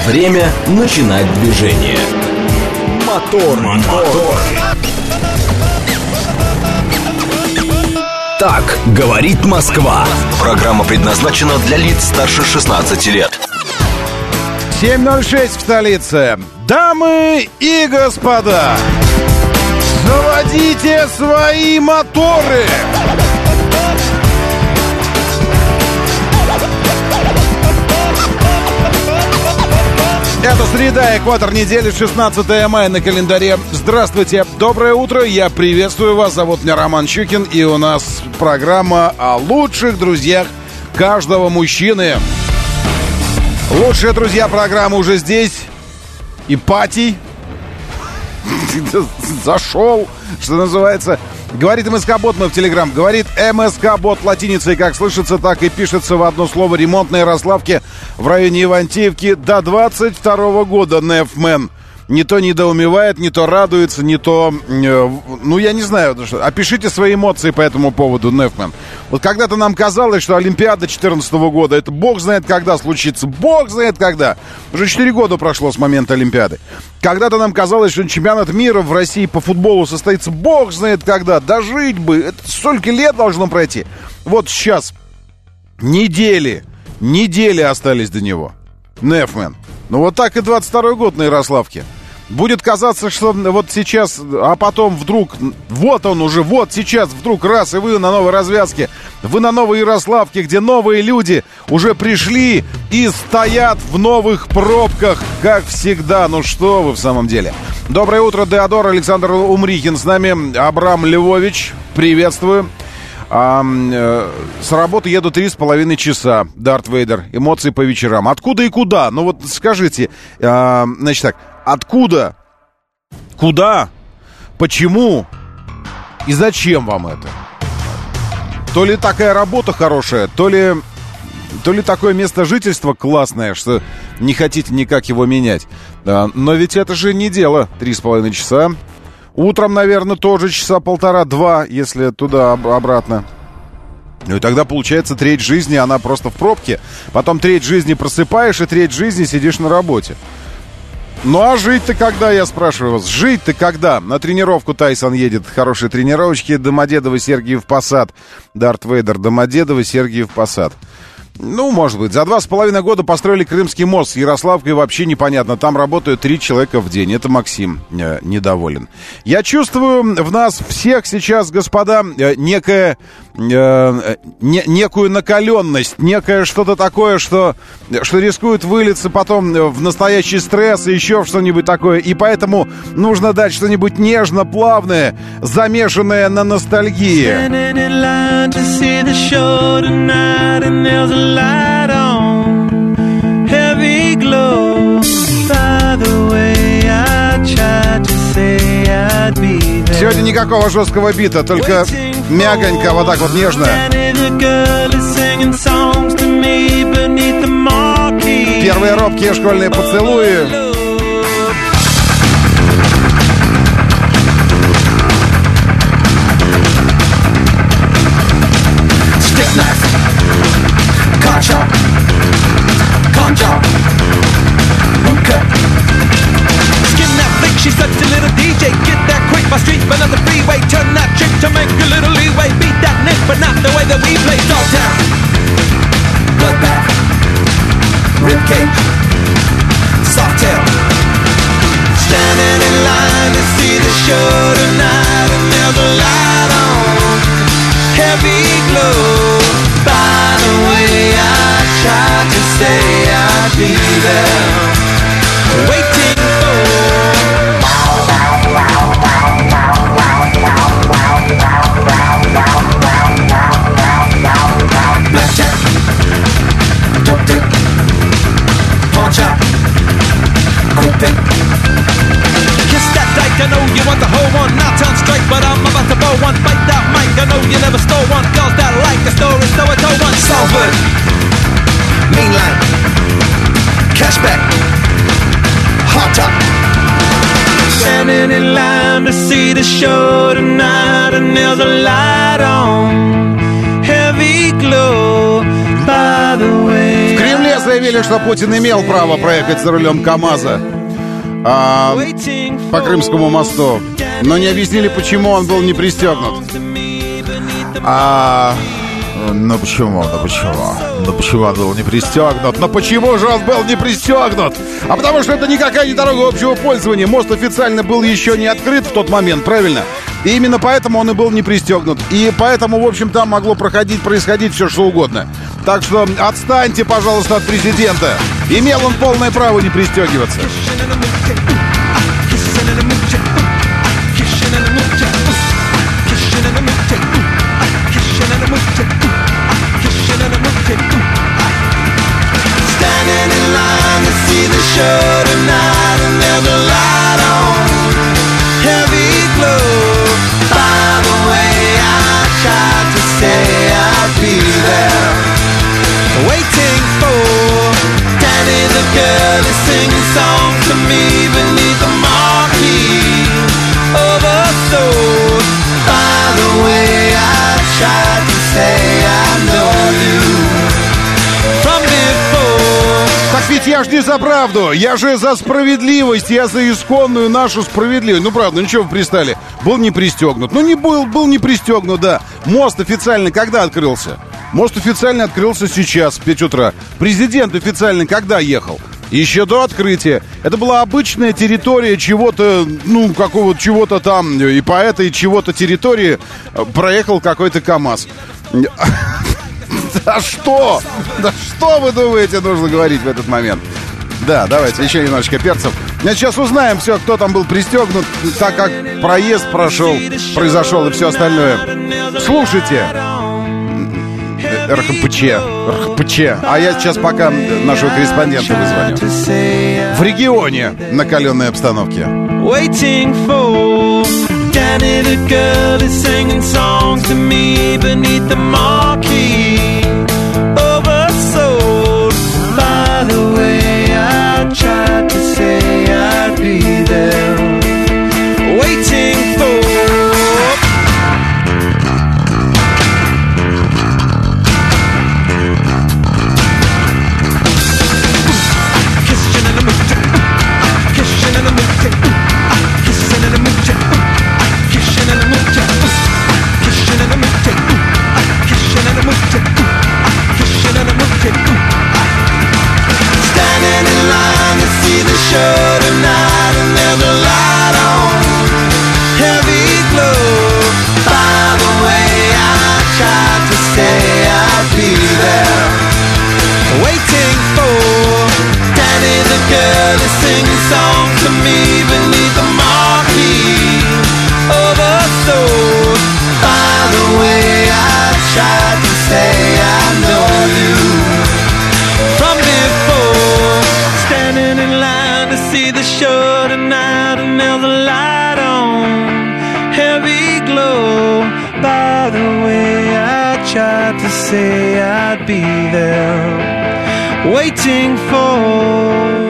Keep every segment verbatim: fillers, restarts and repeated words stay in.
Время начинать движение. Мотор, мотор. Так говорит Москва. Программа предназначена для лиц старше шестнадцати лет. семь ноль шесть в столице. Дамы и господа, заводите свои моторы. Это среда, экватор недели, шестнадцатое мая на календаре. Здравствуйте, доброе утро, я приветствую вас, зовут меня Роман Щукин, и у нас программа о лучших друзьях каждого мужчины. Лучшие друзья программы уже здесь. Ипатий зашел, что называется. Говорит МСК-бот, мы в Телеграм. Говорит МСК-бот латиницей, как слышится, так и пишется в одно слово. Ремонт на Ярославке в районе Ивантеевки до двадцать второго года. Нефмен. Не то недоумевает, не то радуется, не то... Э, ну, я не знаю. Опишите свои эмоции по этому поводу, Нефмен. Вот когда-то нам казалось, что Олимпиада две тысячи четырнадцатого года, это бог знает когда случится. Бог знает когда. Уже четыре года прошло с момента Олимпиады. Когда-то нам казалось, что чемпионат мира в России по футболу состоится бог знает когда. Дожить бы. Это столько лет должно пройти. Вот сейчас недели, недели остались до него. Нефмен. Ну вот так и двадцать второй год на Ярославке. Будет казаться, что вот сейчас, а потом вдруг, вот он уже, вот сейчас вдруг раз, и вы на новой развязке, вы на новой Ярославке, где новые люди уже пришли и стоят в новых пробках, как всегда. Ну что вы в самом деле. Доброе утро, Деодор, Александр Умрихин, с нами Абрам Львович, приветствую. А, э, с работы еду три с половиной часа. Дарт Вейдер. Эмоции по вечерам. Откуда и куда? Ну вот скажите, э, значит так, откуда, куда, почему и зачем вам это? То ли такая работа хорошая, то ли, то ли такое место жительства классное, что не хотите никак его менять. Да, но ведь это же не дело. Три с половиной часа. Утром, наверное, тоже часа полтора-два, если туда-обратно. Ну и тогда, получается, треть жизни, она просто в пробке. Потом треть жизни просыпаешь, и треть жизни сидишь на работе. Ну а жить-то когда, я спрашиваю вас? Жить-то когда? На тренировку Тайсон едет. Хорошие тренировочки. Домодедово, Сергиев Посад. Дарт Вейдер, Домодедово, Сергиев Посад. Ну, может быть. За два с половиной года построили Крымский мост с Ярославкой, вообще непонятно. Там работают три человека в день. Это Максим э, недоволен. Я чувствую в нас всех сейчас, господа, э, некое, э, не, некую накаленность, некое что-то такое, что, что рискует вылиться потом в настоящий стресс и еще что-нибудь такое. И поэтому нужно дать что-нибудь нежно-плавное, замешанное на ностальгии. Light on, heavy glow. By the way, I tried to say I'd be there. Сегодня никакого жесткого бита, только мягонько, вот так вот нежно. Первые робкие школьные поцелуи. Chop, con chop, hookah. Skin that flick, she's such a little D J. Get that quick, my streets, but not the freeway. Turn that trick to make a little leeway. Beat that nick, but not the way that we play. Dogtown, bloodbath, ribcage, softail. Standing in line to see the show tonight, and there's a light on, heavy glow. By the way, I tried to say I'd be there, waiting for. Blackjack, dope dick, pawn shop, quick pick. Kiss that dyke, I know you want the whole one. Not on strike, but I'm about to blow one. Bite that mic, I know you never stole one. Girls that like the story, so I told one. Salford, mainline, cashback, hot top. Standing in line to see the show tonight, and there's a light on, heavy glow. By the way, заявили, что Путин имел право проехать за рулем КамАЗа а, по Крымскому мосту, но не объяснили, почему он был не пристегнут. А... Ну почему, ну почему, ну почему он был не пристегнут? Ну почему же он был не пристегнут? А потому что это никакая не дорога общего пользования. Мост официально был еще не открыт в тот момент, правильно? И именно поэтому он и был не пристегнут. И поэтому, в общем, там могло проходить, происходить все, что угодно. Так что отстаньте, пожалуйста, от президента. Имел он полное право не пристегиваться. Standing in line to see the show tonight, and there's a light on, heavy glow. By the way, I tried to say I'd be there, waiting for Danny the girl to sing a song to me beneath the marquee oversold. By the way, I tried to say I know you from before. Так ведь я ж не за правду, я же за справедливость, я за исконную нашу справедливость. Ну правда, ну чего вы пристали? Был не пристегнут. Ну не был, был не пристегнут, да. Мост официально когда открылся? Мост официально открылся сейчас, в пять утра. Президент официально когда ехал? Еще до открытия. Это была обычная территория чего-то, ну, какого-то чего-то там. И по этой чего-то территории проехал какой-то КамАЗ. Да что? Да что вы думаете, нужно говорить в этот момент? Да, давайте еще немножечко перцев. Сейчас узнаем все, кто там был пристегнут, так как проезд прошел, произошел и все остальное. Слушайте. РХПЧ, РХПЧ. А я сейчас пока нашего корреспондента вызвоню. В регионе накаленной обстановке. Waiting for Danny the girl is singing songs to me beneath the marquee oversold. By the way, I tried to say I'd be there, waiting for. Standing in line to see the show tonight, and there's a light on, heavy glow. By the way, I tried to say I'd be there, waiting for Danny the girl to sing a song to me beneath the marquee oversold. By the way, I tried to say I know you from before. Standing in line to see the show tonight, and there's a light on, heavy glow. By the way, I tried to say I'd be there, waiting for.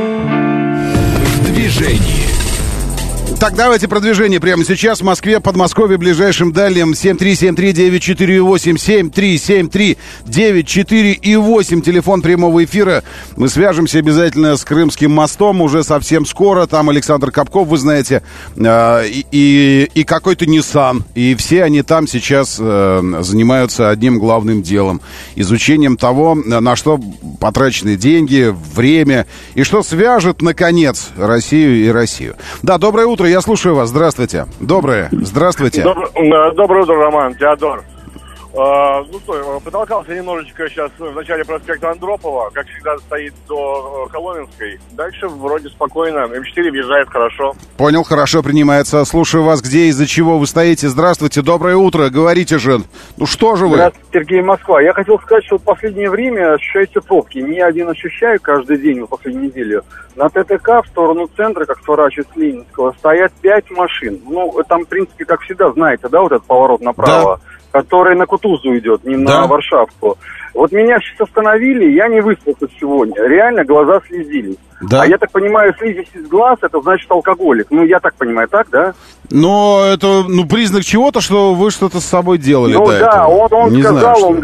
В движении. Так, давайте продвижение прямо сейчас. В Москве, Подмосковье, ближайшим дальним семь три семь три девять четыре восемь, семь три семь три девять четыре восемь. Телефон прямого эфира. Мы свяжемся обязательно с Крымским мостом уже совсем скоро. Там Александр Капков, вы знаете, э, и, и, и какой-то Nissan. И все они там сейчас э, занимаются одним главным делом. Изучением того, на что потрачены деньги, время. И что свяжет, наконец, Россию и Россию. Да, доброе утро. Я слушаю вас. Здравствуйте. Доброе. Здравствуйте. Добр... Доброе утро, Роман. Теодор. А, ну что, потолкался немножечко сейчас в начале проспекта Андропова. Как всегда, стоит до Коломенской. Дальше вроде спокойно. эм четыре въезжает хорошо. Понял, хорошо принимается. Слушаю вас. Где, из-за чего вы стоите? Здравствуйте. Доброе утро. Говорите же. Ну что же вы? Здравствуйте, Сергей, Москва. Я хотел сказать, что в последнее время ощущаются пробки. Не один ощущаю каждый день в последнюю неделю. На ТТК в сторону центра, как сворачивать с Ленинского, стоят пять машин. Ну, там, в принципе, как всегда, знаете, да, вот этот поворот направо, да, который на Кутузу идет, не да, на Варшавку. Вот меня сейчас остановили, я не выспался сегодня. Реально глаза слезились. Да. А я так понимаю, слизись из глаз, это значит алкоголик. Ну, я так понимаю, так, да? Но это, ну, признак чего-то, что вы что-то с собой делали ну, до да, этого. он, он не сказал, знаю, он говорит,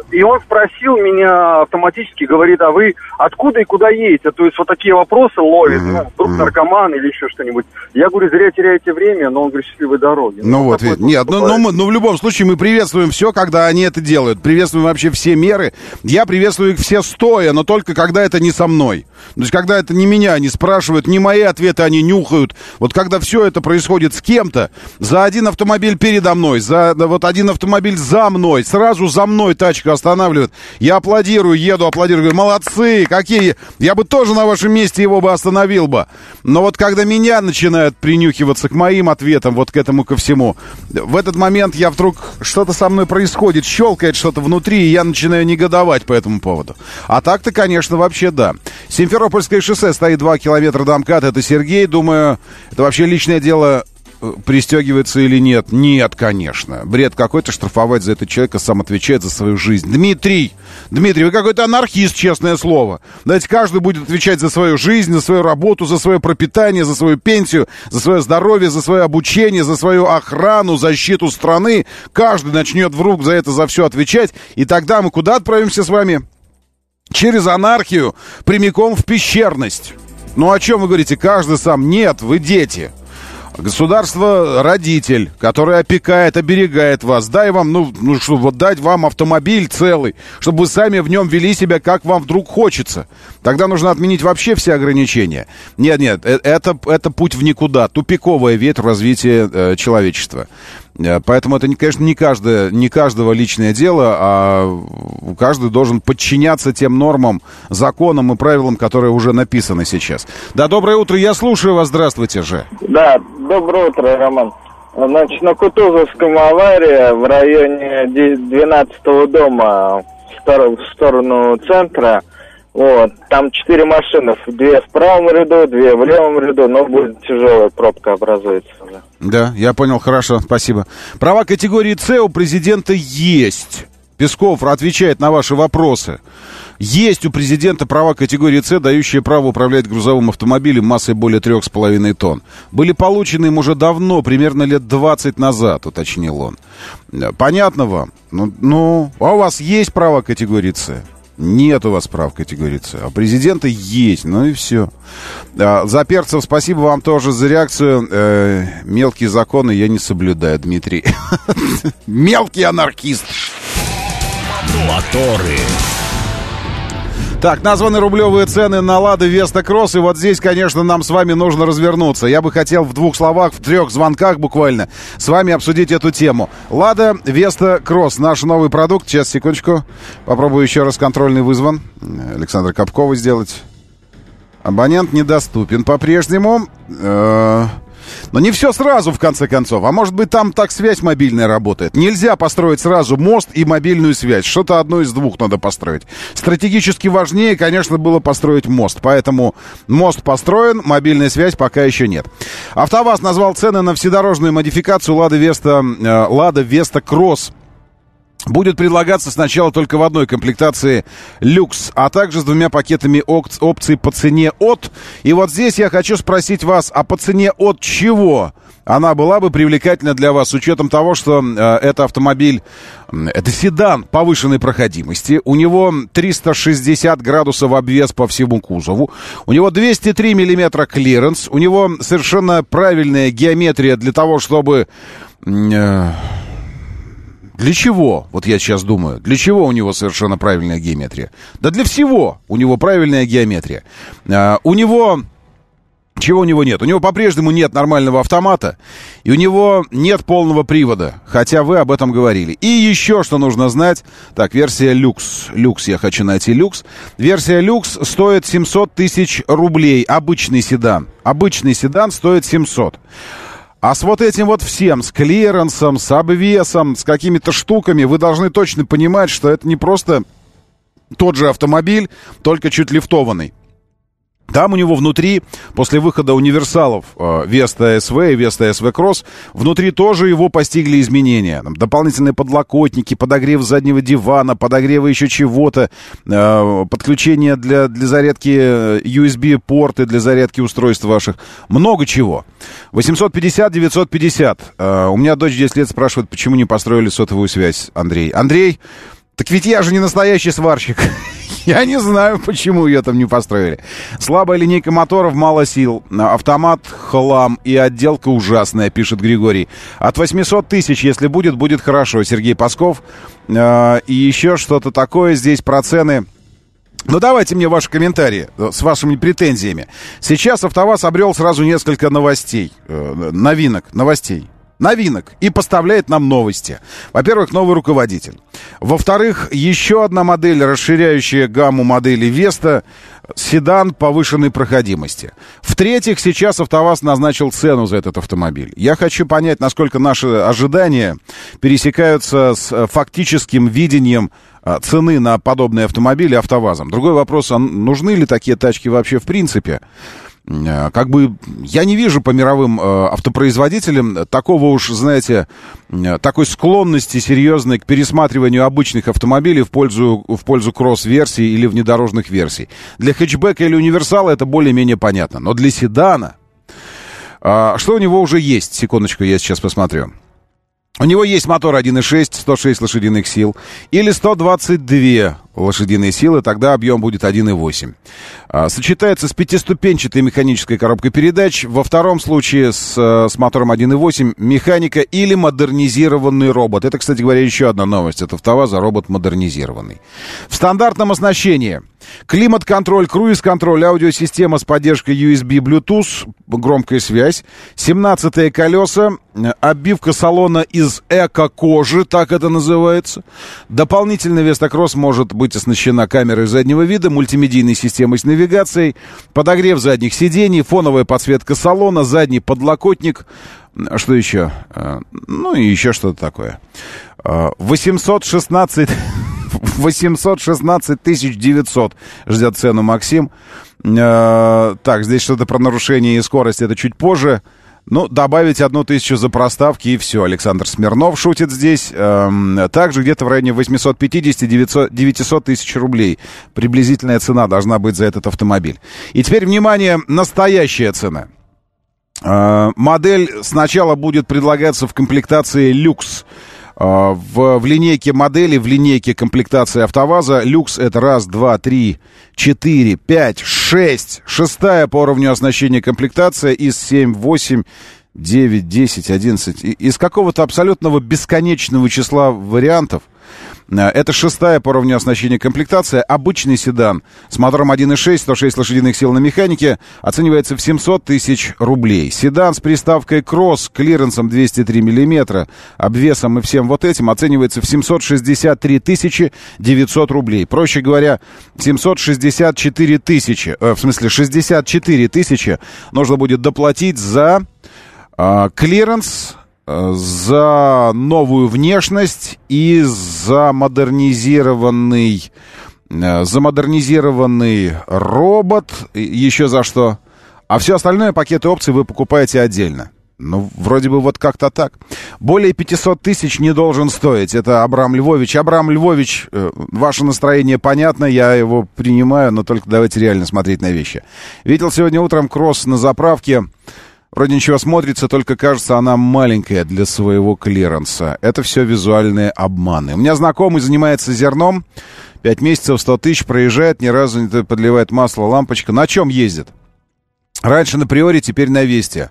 И он спросил меня автоматически, говорит, а вы откуда и куда едете? То есть вот такие вопросы ловит, mm-hmm. ну, вдруг наркоман или еще что-нибудь. Я говорю, зря теряете время, но он говорит, счастливой дороги. Ну, ну вот, вот нет, ну, ну, ну в любом случае мы приветствуем все, когда они это делают. Приветствуем вообще все меры. Я приветствую их все стоя, но только когда это не со мной. То есть когда это не меня они спрашивают, не мои ответы они нюхают. Вот когда все это происходит с кем-то, за один автомобиль передо мной, за вот один автомобиль за мной, сразу за мной тачка останавливает. Я аплодирую, еду, аплодирую, говорю, молодцы, какие. Я бы тоже на вашем месте его бы остановил бы. Но вот когда меня начинают принюхиваться к моим ответам, вот к этому ко всему, в этот момент я вдруг, что-то со мной происходит, щелкает что-то внутри, и я начинаю негодовать по этому поводу. А так-то, конечно, вообще да. Симферопольское шоссе стоит два километра до МКАД, это Сергей, думаю, это вообще личное дело. Пристегивается или нет? Нет, конечно. Бред какой-то, штрафовать за этого человека, сам отвечает за свою жизнь. Дмитрий, Дмитрий, вы какой-то анархист, честное слово. Давайте каждый будет отвечать за свою жизнь, за свою работу, за свое пропитание, за свою пенсию, за свое здоровье, за свое обучение, за свою охрану, защиту страны. Каждый начнет вдруг за это, за все отвечать. И тогда мы куда отправимся с вами? Через анархию, прямиком в пещерность. Ну о чем вы говорите? Каждый сам. Нет, вы дети. Государство — родитель, который опекает, оберегает вас. Дай вам, ну, ну что, вот дать вам автомобиль целый, чтобы вы сами в нем вели себя, как вам вдруг хочется. Тогда нужно отменить вообще все ограничения. Нет, нет, это, это путь в никуда, тупиковая ветвь развития э, человечества. Поэтому это, конечно, не, каждое, не каждого личное дело, а каждый должен подчиняться тем нормам, законам и правилам, которые уже написаны сейчас. Да, доброе утро, я слушаю вас, здравствуйте же. Да, доброе утро, Роман. Значит, на Кутузовском авария в районе двенадцатого дома в сторону центра. Вот, там четыре машины, две в правом ряду, две в левом ряду, но будет тяжелая пробка образуется. Да, я понял, хорошо, спасибо. Права категории С у президента есть. Песков отвечает на ваши вопросы. Есть у президента права категории С, дающие право управлять грузовым автомобилем массой более трех с половиной тонн. Были получены им уже давно, примерно лет двадцать назад, уточнил он. Понятно вам? Ну, ну, а у вас есть права категории С? Нет у вас прав категории С. А президента есть, ну и все. А, Заперцев, спасибо вам тоже за реакцию. Э, мелкие законы я не соблюдаю, Дмитрий. Мелкий анархист. Моторы. Так, названы рублевые цены на Лада Веста Кросс. И вот здесь, конечно, нам с вами нужно развернуться. Я бы хотел в двух словах, в трех звонках буквально с вами обсудить эту тему. Лада Веста Кросс, наш новый продукт. Сейчас, секундочку. Попробую еще раз контрольный вызван. Александра Капкова сделать. Абонент недоступен по-прежнему. Э-э- Но не все сразу, в конце концов. А может быть, там так связь мобильная работает. Нельзя построить сразу мост и мобильную связь. Что-то одно из двух надо построить. Стратегически важнее, конечно, было построить мост. Поэтому мост построен, мобильная связь пока еще нет. АвтоВАЗ назвал цены на вседорожную модификацию Лада Веста, э, Лада Веста Кросс. Будет предлагаться сначала только в одной комплектации люкс, а также с двумя пакетами опций по цене от. И вот здесь я хочу спросить вас, а по цене от чего она была бы привлекательна для вас, с учетом того, что э, это автомобиль, э, это седан повышенной проходимости, у него триста шестьдесят градусов обвес по всему кузову, у него двести три миллиметра клиренс, у него совершенно правильная геометрия для того, чтобы... Э, Для чего? Вот я сейчас думаю. Для чего у него совершенно правильная геометрия? Да для всего у него правильная геометрия. А, у него... Чего у него нет? У него по-прежнему нет нормального автомата, и у него нет полного привода, хотя вы об этом говорили. И еще что нужно знать. Так, версия люкс. Люкс, я хочу найти люкс. Версия люкс стоит семьсот тысяч рублей. Обычный седан. Обычный седан стоит семьсот. А с вот этим вот всем, с клиренсом, с обвесом, с какими-то штуками, вы должны точно понимать, что это не просто тот же автомобиль, только чуть лифтованный. Там у него внутри, после выхода универсалов Веста эс ви и Веста эс ви Кросс, внутри тоже его постигли изменения. Там дополнительные подлокотники, подогрев заднего дивана, подогревы еще чего-то, подключение для, для зарядки ю эс би-порты, для зарядки устройств ваших. Много чего. восемьсот пятьдесят девятьсот пятьдесят. У меня дочь десять лет спрашивает, почему не построили сотовую связь, Андрей. Андрей... Так ведь я же не настоящий сварщик. Я не знаю, почему ее там не построили. Слабая линейка моторов, мало сил. Автомат хлам и отделка ужасная, пишет Григорий. От восемьсот тысяч, если будет, будет хорошо. Сергей Пасков. И еще что-то такое здесь про цены. Ну, давайте мне ваши комментарии с вашими претензиями. Сейчас АвтоВАЗ обрел сразу несколько новостей. Новинок, новостей. Новинок. И поставляет нам новости. Во-первых, новый руководитель. Во-вторых, еще одна модель, расширяющая гамму моделей Веста. Седан повышенной проходимости. В-третьих, сейчас АвтоВАЗ назначил цену за этот автомобиль. Я хочу понять, насколько наши ожидания пересекаются с фактическим видением цены на подобные автомобили АвтоВАЗом. Другой вопрос, а нужны ли такие тачки вообще в принципе? Как бы я не вижу по мировым э, автопроизводителям такого уж, знаете, э, такой склонности серьезной к пересматриванию обычных автомобилей в пользу, в пользу кросс-версий или внедорожных версий. Для хэтчбека или универсала это более-менее понятно. Но для седана... Э, что у него уже есть? Секундочку, я сейчас посмотрю. У него есть мотор один и шесть, сто шесть лошадиных сил, или сто двадцать две лошадиные силы, тогда объем будет один и восемь. А, сочетается с пятиступенчатой механической коробкой передач. Во втором случае с, с мотором один и восемь механика или модернизированный робот. Это, кстати говоря, еще одна новость от АвтоВАЗа, робот модернизированный. В стандартном оснащении климат-контроль, круиз-контроль, аудиосистема с поддержкой ю эс би, Bluetooth, громкая связь, семнадцатые колеса, обивка салона из эко-кожи, так это называется. Дополнительно Вестакросс может быть оснащена камерой заднего вида, мультимедийной системой с навигацией, подогрев задних сидений, фоновая подсветка салона, задний подлокотник. Что еще? Ну и еще что-то такое. восемьсот шестнадцать... восемьсот шестнадцать тысяч девятьсот ждет цену Максим. Так, здесь что-то про нарушение и скорость, это чуть позже. Ну, добавить одну тысячу за проставки и все. Александр Смирнов шутит здесь. Эм, также где-то в районе восемьсот пятьдесят - девятьсот тысяч рублей. Приблизительная цена должна быть за этот автомобиль. И теперь, внимание, настоящая цена. Э, модель сначала будет предлагаться в комплектации люкс. Э, в, в линейке модели, в линейке комплектации АвтоВАЗа люкс это раз, два, три, четыре, пять, шесть. Шестая по уровню оснащения комплектация из семь, восемь, девять, десять, одиннадцать. Из какого-то абсолютного бесконечного числа вариантов. Это шестая по уровню оснащения комплектация. Обычный седан с мотором один и шесть, сто шесть лошадиных сил на механике оценивается в семьсот тысяч рублей. Седан с приставкой кросс, клиренсом двести три миллиметра, обвесом и всем вот этим оценивается в семьсот шестьдесят три тысячи девятьсот рублей. Проще говоря, семьсот шестьдесят четыре тысячи, э, в смысле шестьдесят четыре тысячи нужно будет доплатить за э, клиренс, за новую внешность и за модернизированный, за модернизированный робот, еще за что. А все остальное, пакеты опций вы покупаете отдельно. Ну, вроде бы вот как-то так. Более пятьсот тысяч не должен стоить. Это Абрам Львович. Абрам Львович, ваше настроение понятно, я его принимаю, но только давайте реально смотреть на вещи. Видел сегодня утром кросс на заправке. Вроде ничего смотрится, только кажется, она маленькая для своего клиренса. Это все визуальные обманы. У меня знакомый занимается зерном. Пять месяцев, сто тысяч проезжает, ни разу не подливает масло, лампочка. На чем ездит? Раньше на Приоре, теперь на Весте.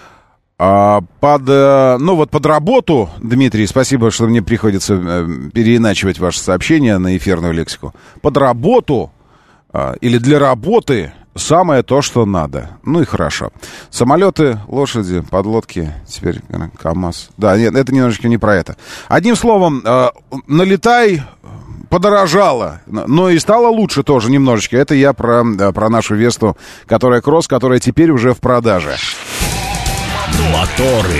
А под, ну вот под работу, Дмитрий, спасибо, что мне приходится переиначивать ваше сообщение на эфирную лексику. Под работу или для работы самое то, что надо. Ну и хорошо. Самолеты, лошади, подлодки, теперь КамАЗ. Да, нет, это немножечко не про это. Одним словом, э, налетай, подорожало, но и стало лучше тоже немножечко. Это я про, да, про нашу Весту, которая кросс, которая теперь уже в продаже. Моторы.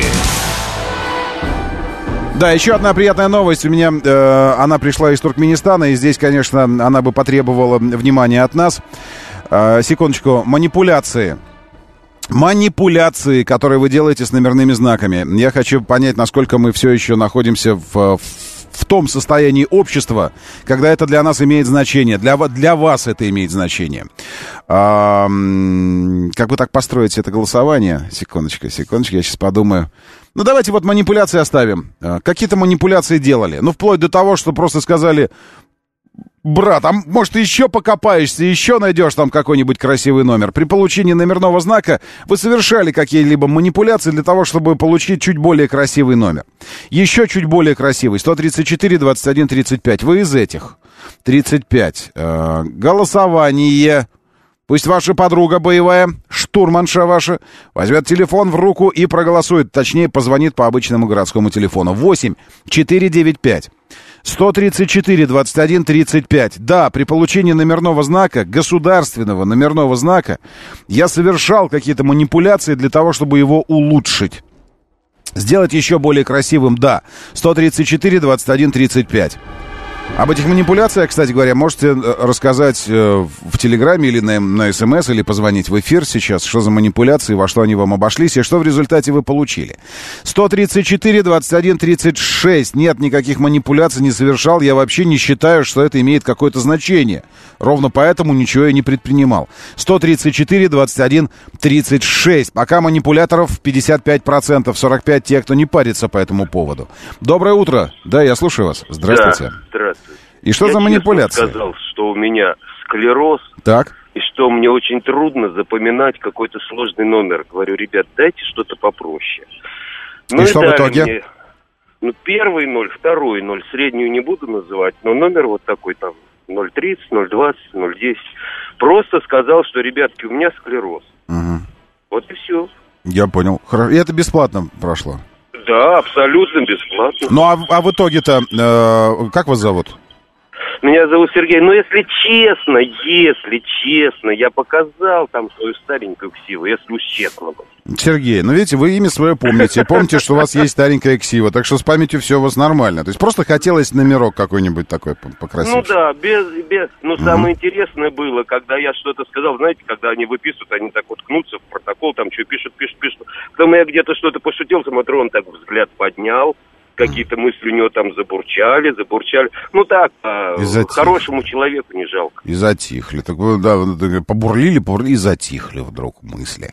Да, еще одна приятная новость. У меня э, она пришла из Туркменистана, и здесь, конечно, она бы потребовала внимания от нас. Э, секундочку. Манипуляции. Манипуляции, которые вы делаете с номерными знаками. Я хочу понять, насколько мы все еще находимся в, в, в том состоянии общества, когда это для нас имеет значение. Для, для вас это имеет значение. А, как бы так построить это голосование? Секундочку, секундочку, я сейчас подумаю. Ну, давайте вот манипуляции оставим. Какие-то манипуляции делали. Ну, вплоть до того, что просто сказали, брат, а может, ты еще покопаешься, еще найдешь там какой-нибудь красивый номер. При получении номерного знака вы совершали какие-либо манипуляции для того, чтобы получить чуть более красивый номер. Еще чуть более красивый. сто тридцать четыре двадцать один тридцать пять. Вы из этих. тридцать пять. Э, голосование. Пусть ваша подруга боевая, штурманша ваша, возьмет телефон в руку и проголосует. Точнее, позвонит по обычному городскому телефону. восемь четыре девять пять сто тридцать четыре двадцать один тридцать пять. Да, при получении номерного знака, государственного номерного знака, я совершал какие-то манипуляции для того, чтобы его улучшить. Сделать еще более красивым, да. сто тридцать четыре двадцать один тридцать пять. Об этих манипуляциях, кстати говоря, можете рассказать в Телеграме или на, на СМС, или позвонить в эфир сейчас, что за манипуляции, во что они вам обошлись и что в результате вы получили. сто тридцать четыре двадцать один тридцать шесть. Нет, никаких манипуляций не совершал. Я вообще не считаю, что это имеет какое-то значение. Ровно поэтому ничего я не предпринимал. сто тридцать четыре двадцать один тридцать шесть. Пока манипуляторов пятьдесят пять процентов, сорок пять процентов те, кто не парится по этому поводу. Доброе утро. Да, я слушаю вас. Здравствуйте. Да, здравствуйте. И что я за манипуляция? Я сказал, что у меня склероз. Так. И что мне очень трудно запоминать какой-то сложный номер. Говорю, ребят, дайте что-то попроще. Ну и, и что в итоге? Мне, ну, первый ноль, второй ноль, среднюю не буду называть, но номер вот такой там ноль тридцать, ноль двадцать, ноль десять. Просто сказал, что, ребятки, у меня склероз. Угу. Вот и все. Я понял. Хорошо. И это бесплатно прошло? Да, абсолютно бесплатно. Ну, а, а в итоге-то, э, как вас зовут? Меня зовут Сергей. Но если честно, если честно, я показал там свою старенькую ксиву, если уж честно. Сергей, ну видите, вы имя свое помните. Помните, что у вас есть старенькая ксива, так что с памятью все у вас нормально. То есть просто хотелось номерок какой-нибудь такой покрасивший. Ну да, без... без... Но угу. Самое интересное было, когда я что-то сказал, знаете, когда они выписывают, они так вот ткнутся в протокол, там что пишут, пишут, пишут. Потом я где-то что-то пошутил, смотрю, он так взгляд поднял. Какие-то мысли у него там забурчали, забурчали. Ну так, хорошему человеку не жалко. И затихли. Так, да, побурлили, побурлили и затихли вдруг мысли.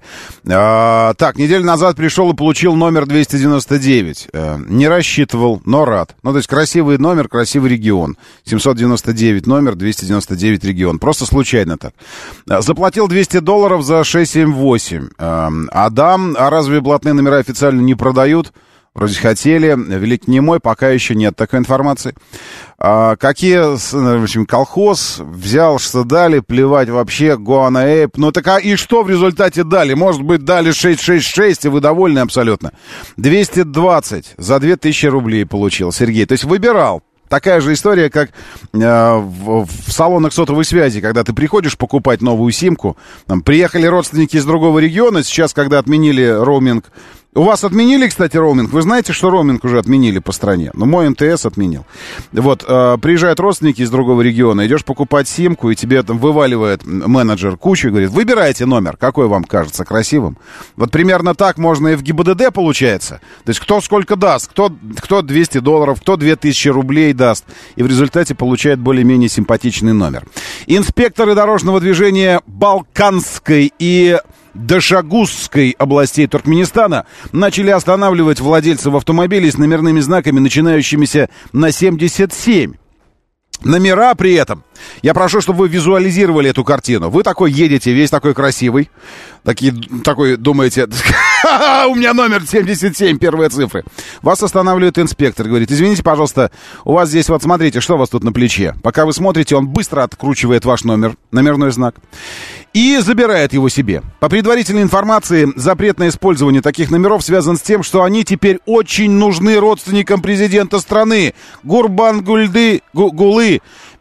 А, так, неделю назад пришел и получил номер двести девяносто девять. А, не рассчитывал, но рад. Ну, то есть красивый номер, красивый регион. семьсот девяносто девять номер, двести девяносто девять регион. Просто случайно так. А, заплатил двести долларов за шесть семь восемь. А, Адам, а разве блатные номера официально не продают? Вроде хотели, велик немой, пока еще нет такой информации. А, какие, в общем, колхоз взял, что дали, плевать вообще, Гуанаэйп. Ну так а и что в результате дали? Может быть, дали шесть шесть шесть, и вы довольны абсолютно. двести двадцать за две тысячи рублей получил Сергей. То есть выбирал. Такая же история, как э, в, в салонах сотовой связи, когда ты приходишь покупать новую симку. Там, приехали родственники из другого региона, сейчас, когда отменили роуминг. У вас отменили, кстати, роуминг? Вы знаете, что роуминг уже отменили по стране? Ну, мой МТС отменил. Вот, э, приезжают родственники из другого региона, идешь покупать симку, и тебе там вываливает менеджер кучу и говорит, выбирайте номер, какой вам кажется красивым. Вот примерно так можно и в ГИБДД получается. То есть кто сколько даст, кто, кто двести долларов, кто две тысячи рублей даст, и в результате получает более-менее симпатичный номер. Инспекторы дорожного движения Балканской и Дашагузской областей Туркменистана начали останавливать владельцев автомобилей с номерными знаками, начинающимися на семьдесят семь. Номера при этом. Я прошу, чтобы вы визуализировали эту картину. Вы такой едете, весь такой красивый. Такие, такой думаете, у меня номер семьдесят семь, первые цифры. Вас останавливает инспектор, говорит, извините, пожалуйста, у вас здесь, вот смотрите, что у вас тут на плече. Пока вы смотрите, он быстро откручивает ваш номер, номерной знак, и забирает его себе. По предварительной информации, запрет на использование таких номеров связан с тем, что они теперь очень нужны родственникам президента страны Гурбангулы Гулы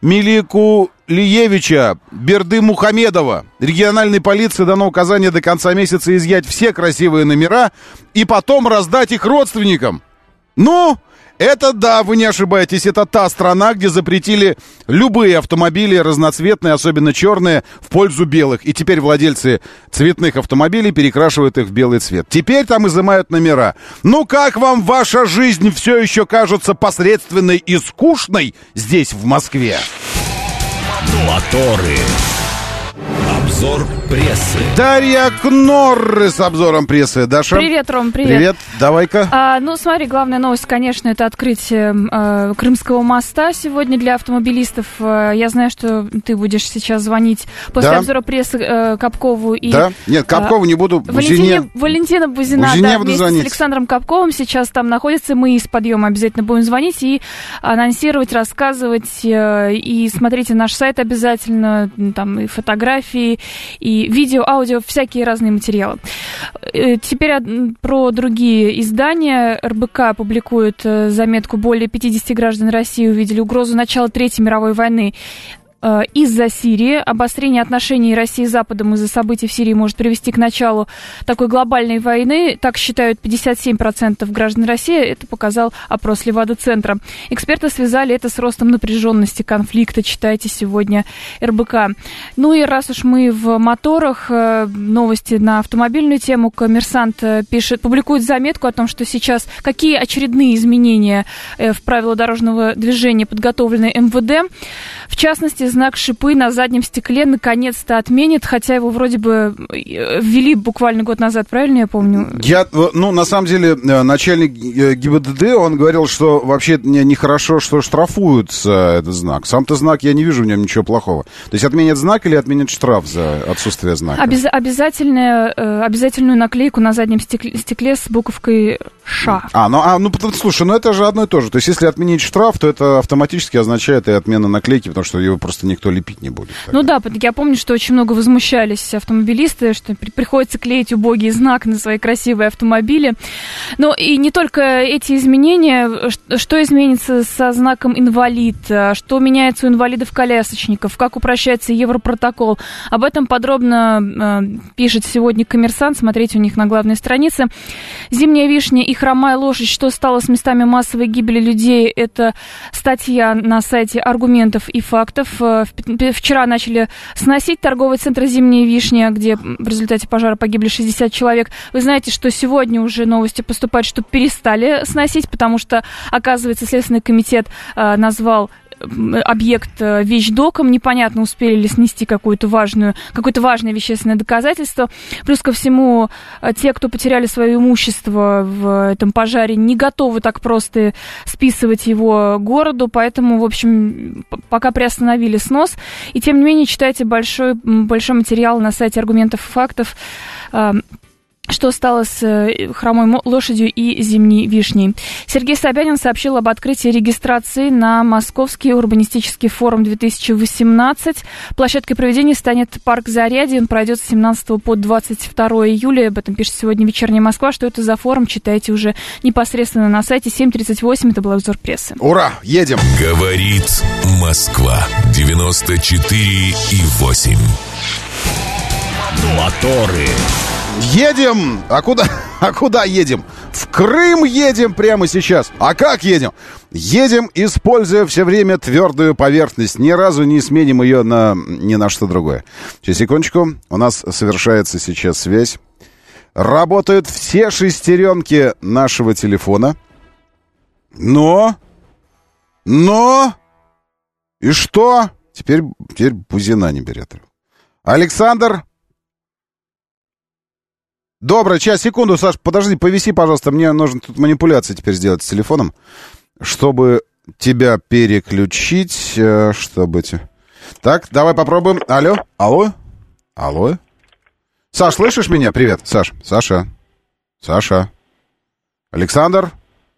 Меликулиевича Бердымухамедова. Региональной полиции дано указание до конца месяца изъять все красивые номера и потом раздать их родственникам. Ну, это да, вы не ошибаетесь, это та страна, где запретили любые автомобили разноцветные, особенно черные, в пользу белых. И теперь владельцы цветных автомобилей перекрашивают их в белый цвет. Теперь там изымают номера. Ну как вам ваша жизнь все еще кажется посредственной и скучной здесь, в Москве? Моторы. Обзор. Обзор прессы. Дарья Кнорр с обзором прессы. Даша. Привет, Ром, привет. Привет, давай-ка. А, ну, смотри, главная новость, конечно, это открытие а, Крымского моста сегодня для автомобилистов. А, я знаю, что ты будешь сейчас звонить после да. обзора прессы а, Капкову и... Да? Нет, Капкову а, не буду. Валентине, Валентина Бузина, Бузине да, буду вместе звонить. с Александром Капковым сейчас там находится. Мы из подъема обязательно будем звонить и анонсировать, рассказывать. И смотрите наш сайт обязательно, там и фотографии, и видео, аудио, всякие разные материалы. Теперь про другие издания. эр бэ ка публикует заметку: более пятьдесят граждан России увидели угрозу начала Третьей мировой войны из-за Сирии. Обострение отношений России с Западом из-за событий в Сирии может привести к началу такой глобальной войны. Так считают пятьдесят семь процентов граждан России. Это показал опрос Левада-центра. Эксперты связали это с ростом напряженности конфликта. Читайте сегодня эр бэ ка. Ну и раз уж мы в моторах, новости на автомобильную тему. Коммерсант пишет, публикует заметку о том, что сейчас какие очередные изменения в правила дорожного движения подготовлены эм вэ дэ. В частности, знак «Шипы» на заднем стекле наконец-то отменят, хотя его вроде бы ввели буквально год назад, правильно я помню? Я, ну, на самом деле, начальник гэ бэ дэ дэ, он говорил, что вообще нехорошо, что штрафуют за этот знак. Сам-то знак, я не вижу в нем ничего плохого. То есть отменят знак или отменят штраф за отсутствие знака? Обяз- обязательную, обязательную наклейку на заднем стекле, стекле с буковкой «Ш». А, ну, а, ну, слушай, ну это же одно и то же. То есть если отменить штраф, то это автоматически означает и отмена наклейки, потому что его просто никто лепить не будет. Тогда. Ну да, я помню, что очень много возмущались автомобилисты, что при- приходится клеить убогий знак на свои красивые автомобили. Но и не только эти изменения. Что изменится со знаком «инвалид», что меняется у инвалидов-колясочников, как упрощается Европротокол. Об этом подробно э, пишет сегодня «Коммерсант». Смотрите у них на главной странице. «Зимняя вишня и хромая лошадь. Что стало с местами массовой гибели людей?» Это статья на сайте «Аргументов и фактов». Вчера начали сносить торговый центр «Зимняя вишня», где в результате пожара погибли шестьдесят человек. Вы знаете, что сегодня уже новости поступают, что перестали сносить, потому что, оказывается, Следственный комитет э, назвал объект вещдоком. Непонятно, успели ли снести какую-то важную, какое-то важное вещественное доказательство. Плюс ко всему, те, кто потеряли свое имущество в этом пожаре, не готовы так просто списывать его городу, поэтому, в общем, пока приостановили снос. И, тем не менее, читайте большой, большой материал на сайте «Аргументов и фактов», что стало с хромой лошадью и зимней вишней. Сергей Собянин сообщил об открытии регистрации на Московский урбанистический форум две тысячи восемнадцать. Площадкой проведения станет парк Зарядье. Он пройдет с семнадцатого по двадцать второе июля. Об этом пишет сегодня «Вечерняя Москва». Что это за форум, читайте уже непосредственно на сайте. семь тридцать восемь. Это был обзор прессы. Ура! Едем! Говорит Москва. девяносто четыре и восемь. Моторы. Едем! А куда, а куда едем? В Крым едем прямо сейчас. А как едем? Едем, используя все время твердую поверхность. Ни разу не сменим ее на ни на что другое. Сейчас, секундочку. У нас совершается сейчас связь. Работают все шестеренки нашего телефона. Но... Но... И что? Теперь, теперь Бузина не берет. Александр... Добрый час, секунду, Саш, подожди, повиси, пожалуйста, мне нужно тут манипуляции теперь сделать с телефоном, чтобы тебя переключить, чтобы... Так, давай попробуем. Алло, алло, алло. Саш, слышишь меня? Привет, Саш, Саша, Саша, Александр,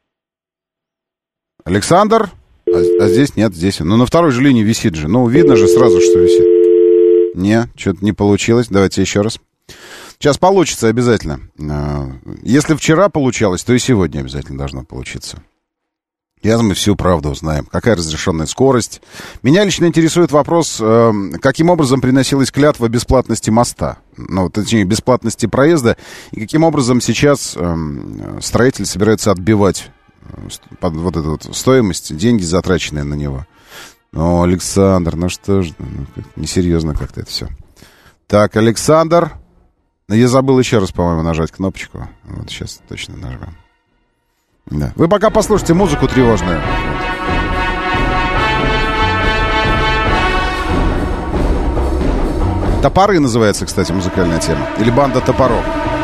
Александр, а, а здесь нет, здесь, ну на второй же линии висит же, ну видно же сразу, что висит. Не, что-то не получилось, давайте еще раз. Сейчас получится обязательно. Если вчера получалось, то и сегодня обязательно должно получиться. Сейчас мы всю правду узнаем. Какая разрешенная скорость? Меня лично интересует вопрос, каким образом приносилась клятва бесплатности моста. Ну, точнее, бесплатности проезда. И каким образом сейчас строитель собирается отбивать вот эту вот стоимость, деньги, затраченные на него. Ну, Александр, ну что ж, несерьезно как-то это все. Так, Александр... Я забыл еще раз, по-моему, нажать кнопочку. Вот сейчас точно нажмем. Да. Вы пока послушайте музыку тревожную. «Топоры» называется, кстати, музыкальная тема. Или «Банда топоров».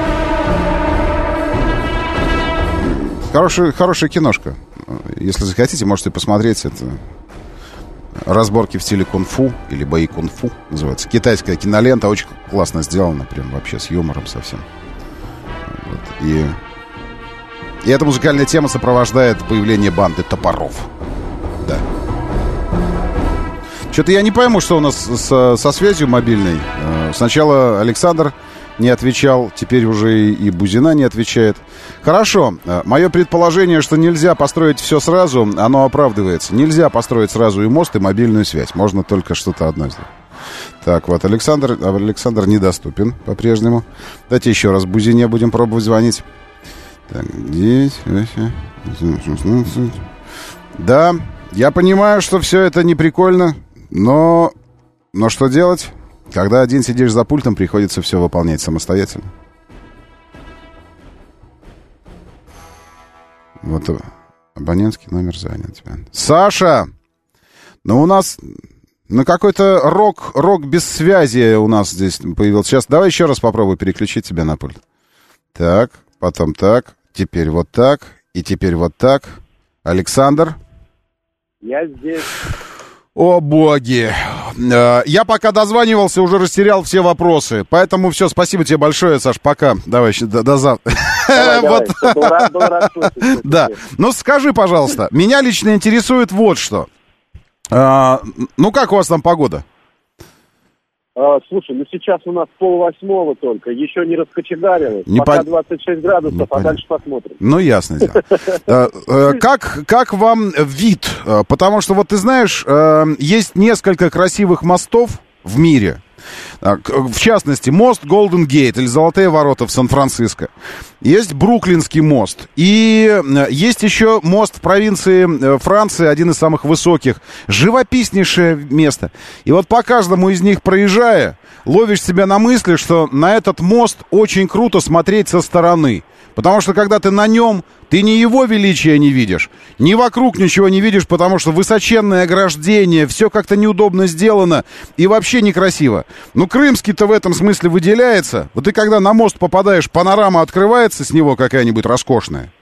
Хорошая, хорошая киношка. Если захотите, можете посмотреть. Это разборки в стиле кунг-фу или бои кунг-фу называется. Китайская кинолента, очень классно сделана, прям вообще с юмором совсем. Вот. И, и эта музыкальная тема сопровождает появление банды топоров. Да. Что-то я не пойму, что у нас с, со связью мобильной. Сначала Александр не отвечал, теперь уже и, и Бузина не отвечает. Хорошо, мое предположение, что нельзя построить все сразу, оно оправдывается. Нельзя построить сразу и мост, и мобильную связь. Можно только что-то одно сделать. Так, вот, Александр, Александр недоступен по-прежнему. Давайте еще раз Бузине будем пробовать звонить. Так, здесь... Да, я понимаю, что все это не прикольно, но... Но что делать? Когда один сидишь за пультом, приходится все выполнять самостоятельно. Вот абонентский номер занят. Саша! Ну, у нас... Ну, какой-то рок, рок без связи у нас здесь появился. Сейчас давай еще раз попробую переключить тебя на пульт. Так, потом так, теперь вот так, и теперь вот так. Александр? Я здесь... О, боги. Я пока дозванивался, уже растерял все вопросы. Поэтому все, спасибо тебе большое, Саш, пока. Давай, до, до завтра. Да. Ну, скажи, пожалуйста, меня лично интересует вот что. Ну, как у вас там погода? Слушай, ну сейчас у нас полвосьмого только, еще не раскочегарилось. Не Пока по... двадцать шесть градусов, не а понятно. Дальше посмотрим. Ну, ясно дело. Как, как вам вид? Потому что, вот ты знаешь, есть несколько красивых мостов в мире. В частности, мост Голден Гейт или Золотые ворота в Сан-Франциско. Есть Бруклинский мост. И есть еще мост в провинции Франции, один из самых высоких. Живописнейшее место. И вот по каждому из них проезжая, ловишь себя на мысли, что на этот мост очень круто смотреть со стороны. Потому что когда ты на нем, ты ни его величия не видишь, ни вокруг ничего не видишь, потому что высоченное ограждение, все как-то неудобно сделано и вообще некрасиво. Ну, Крымский-то в этом смысле выделяется. Вот ты когда на мост попадаешь, панорама открывается с него какая-нибудь роскошная.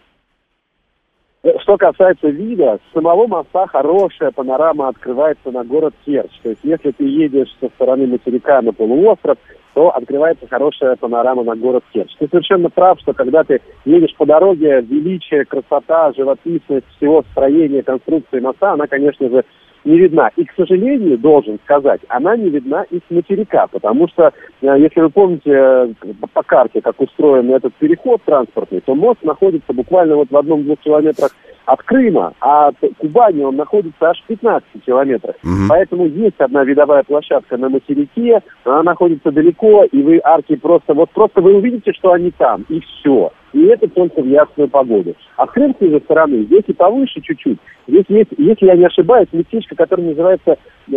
Что касается вида, с самого моста хорошая панорама открывается на город Керчь. То есть, если ты едешь со стороны материка на полуостров, то открывается хорошая панорама на город Керчь. Ты совершенно прав, что когда ты едешь по дороге, величие, красота, живописность всего строения, конструкции моста, она, конечно же, не видна. И, к сожалению, должен сказать, она не видна и с материка, потому что, если вы помните по карте, как устроен этот переход транспортный, то мост находится буквально вот в одном-двух километрах от Крыма, а от Кубани он находится аж в пятнадцати километрах. Mm-hmm. Поэтому есть одна видовая площадка на материке, она находится далеко, и вы арки просто, вот просто вы увидите, что они там, и все. И это только в ясную погоду. А с крымской же стороны, здесь и повыше чуть-чуть. Здесь есть, если я не ошибаюсь, местечко, которое называется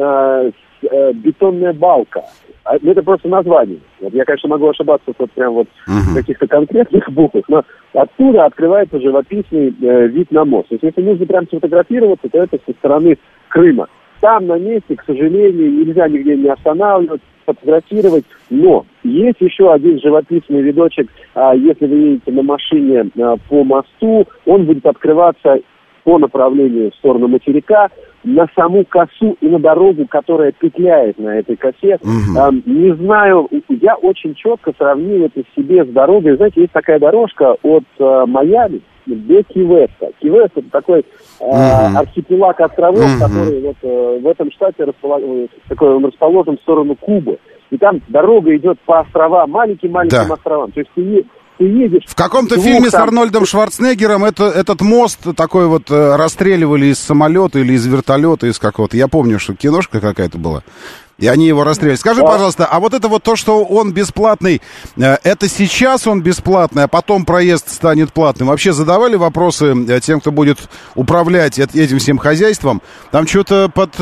э, э, бетонная балка. Это просто название. Вот я, конечно, могу ошибаться вот прям вот uh-huh. в каких-то конкретных буквах, но оттуда открывается живописный э, вид на мост. То есть, если нужно прям сфотографироваться, то это со стороны Крыма. Там на месте, к сожалению, нельзя нигде не останавливаться, фотографировать, но есть еще один живописный видочек. А, если вы едете на машине а, по мосту, он будет открываться по направлению в сторону материка, на саму косу и на дорогу, которая петляет на этой косе. Mm-hmm. А, не знаю, я очень четко сравнил это себе с дорогой. Знаете, есть такая дорожка от а, Майами до Ки-Веста. Ки-Вест — это такой э, mm-hmm. архипелаг островов, mm-hmm. который вот, э, в этом штате располаг... такой, он расположен в сторону Кубы. И там дорога идет по островам, маленьким-маленьким да. островам. То есть ты, ты едешь... В каком-то двух, фильме там... с Арнольдом Шварценеггером это, этот мост такой вот э, расстреливали из самолета или из вертолета, из какого-то. Я помню, что киношка какая-то была. И они его расстреляли. Скажи, да. пожалуйста, а вот это вот то, что он бесплатный, это сейчас он бесплатный, а потом проезд станет платным? Вообще задавали вопросы тем, кто будет управлять этим всем хозяйством? Там что-то под,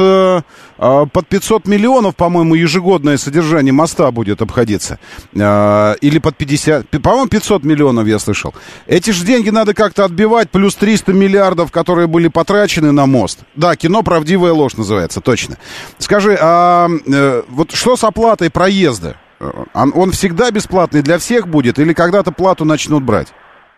под пятьсот миллионов, по-моему, ежегодное содержание моста будет обходиться. Или под пятьдесят, по-моему, пятьсот миллионов я слышал. Эти же деньги надо как-то отбивать, плюс триста миллиардов, которые были потрачены на мост. Да, кино «Правдивая ложь» называется, точно. Скажи, а э, вот что с оплатой проезда? Он, он всегда бесплатный для всех будет или когда-то плату начнут брать?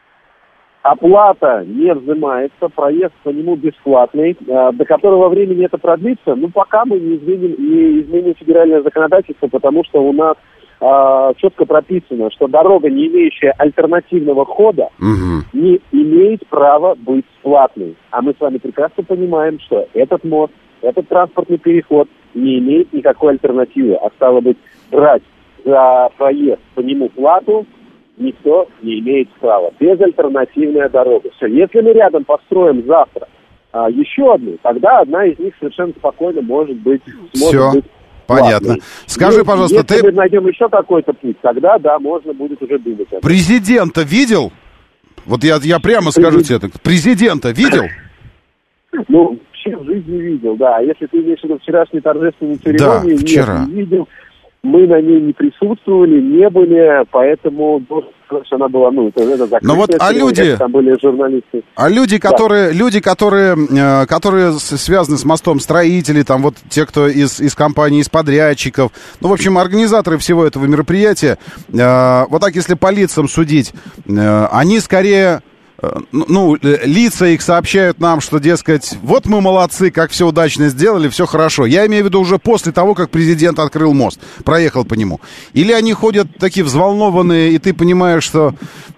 Оплата не взимается, проезд по нему бесплатный. До которого времени это продлится? Ну, пока мы не изменим, не изменим федеральное законодательство, потому что у нас э, четко прописано, что дорога, не имеющая альтернативного хода, угу. не имеет права быть платной. А мы с вами прекрасно понимаем, что этот мост, этот транспортный переход не имеет никакой альтернативы. А стало быть, брать за проезд по нему плату никто не имеет права. Безальтернативная дорога. Все. Если мы рядом построим завтра а, еще одну, тогда одна из них совершенно спокойно может быть, может быть понятно. Скажи, если, пожалуйста, если ты... мы найдем еще какой-то путь, тогда, да, можно будет уже думать. Президента видел? Вот я, я прямо Президент... скажу тебе так. Президента видел? Ну, вообще в жизни видел, да. Если ты имеешь в виду вчерашней торжественной церемонии, да, вчера. Нет, не видел. Мы на ней не присутствовали, не были, поэтому она была, ну, это, это закрытая. Но вот, а люди, там были журналисты. А люди, да. которые, люди, которые, э, которые связаны с мостом, строители, там вот те, кто из, из компаний, из подрядчиков, ну, в общем, организаторы всего этого мероприятия, э, вот так, если по лицам судить, э, они скорее... Ну, лица их сообщают нам, что, дескать, вот мы молодцы, как все удачно сделали, все хорошо. Я имею в виду уже после того, как президент открыл мост, проехал по нему. Или они ходят такие взволнованные, и ты понимаешь, что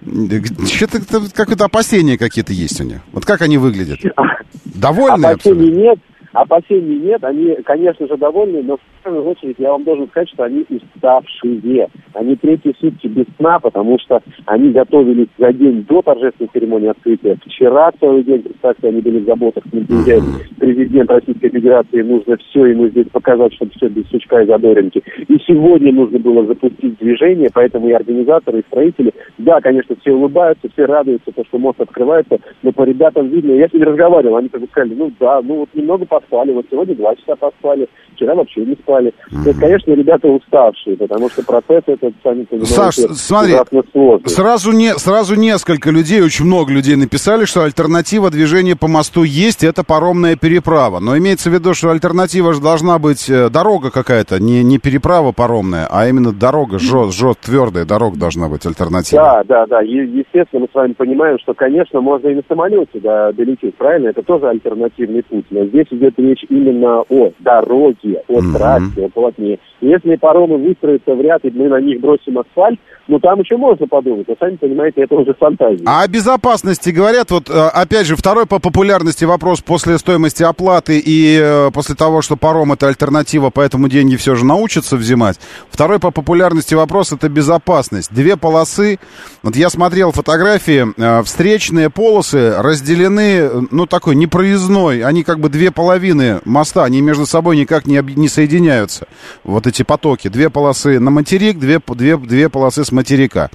что-то какое-то опасения какие-то есть у них. Вот как они выглядят? Довольны? Опасений нет. Опасений нет, они, конечно же, довольны, но в первую очередь я вам должен сказать, что они уставшие. Они третьи сутки без сна, потому что они готовились за день до торжественной церемонии открытия. Вчера целый день, представьте, они были в заботах, к ним приезжает президент Российской Федерации, нужно все ему здесь показать, чтобы все без сучка и задоринки. И сегодня нужно было запустить движение, поэтому и организаторы, и строители, да, конечно, все улыбаются, все радуются, то, что мост открывается, но по ребятам видно, я с ними разговаривал, они как бы сказали, ну да, ну вот немного поспали. Вот сегодня два часа поспали, вчера вообще не спали. Mm-hmm. То есть, конечно, ребята уставшие, потому что процесс этот, сами понимаете, Саш, смотри, сложный. Сразу, не, сразу несколько людей, очень много людей написали, что альтернатива движения по мосту есть, это паромная переправа. Но имеется в виду, что альтернатива же должна быть дорога какая-то, не, не переправа паромная, а именно дорога, жест, жест, твердая дорога должна быть альтернатива. Да, да, да. Е- естественно, мы с вами понимаем, что, конечно, можно и на самолете да, долететь, правильно? Это тоже альтернативный путь. Но здесь идет речь именно о дороге, о mm-hmm. трассе, о полотне. Если паромы выстроятся в ряд, и мы на них бросим асфальт, ну там еще можно подумать. Но сами понимаете, это уже фантазия. А о безопасности говорят, вот опять же, второй по популярности вопрос после стоимости оплаты и после того, что паром это альтернатива, поэтому деньги все же научатся взимать. Второй по популярности вопрос это безопасность. Две полосы, вот я смотрел фотографии, встречные полосы разделены, ну такой непроездной, они как бы две половины моста, они между собой никак не, не соединяются. Вот эти потоки. Две полосы на материк, две, две, две полосы с материка.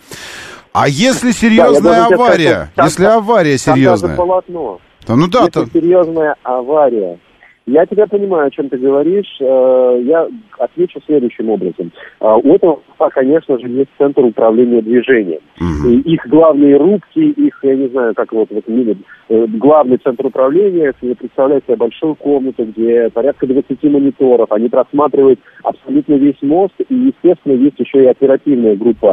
А если серьезная да, авария, сказать, там, если там, авария серьезная... Там даже полотно. То, ну да, если то... серьезная авария. Я тебя понимаю, о чем ты говоришь. Я отвечу следующим образом. У этого, конечно же, есть центр управления движением. Угу. Их главные рубки, их, я не знаю, как вот в этом мире, главный центр управления, представляет себе большую комнату, где порядка двадцати мониторов. Они просматривают абсолютно весь мост. И, естественно, есть еще и оперативная группа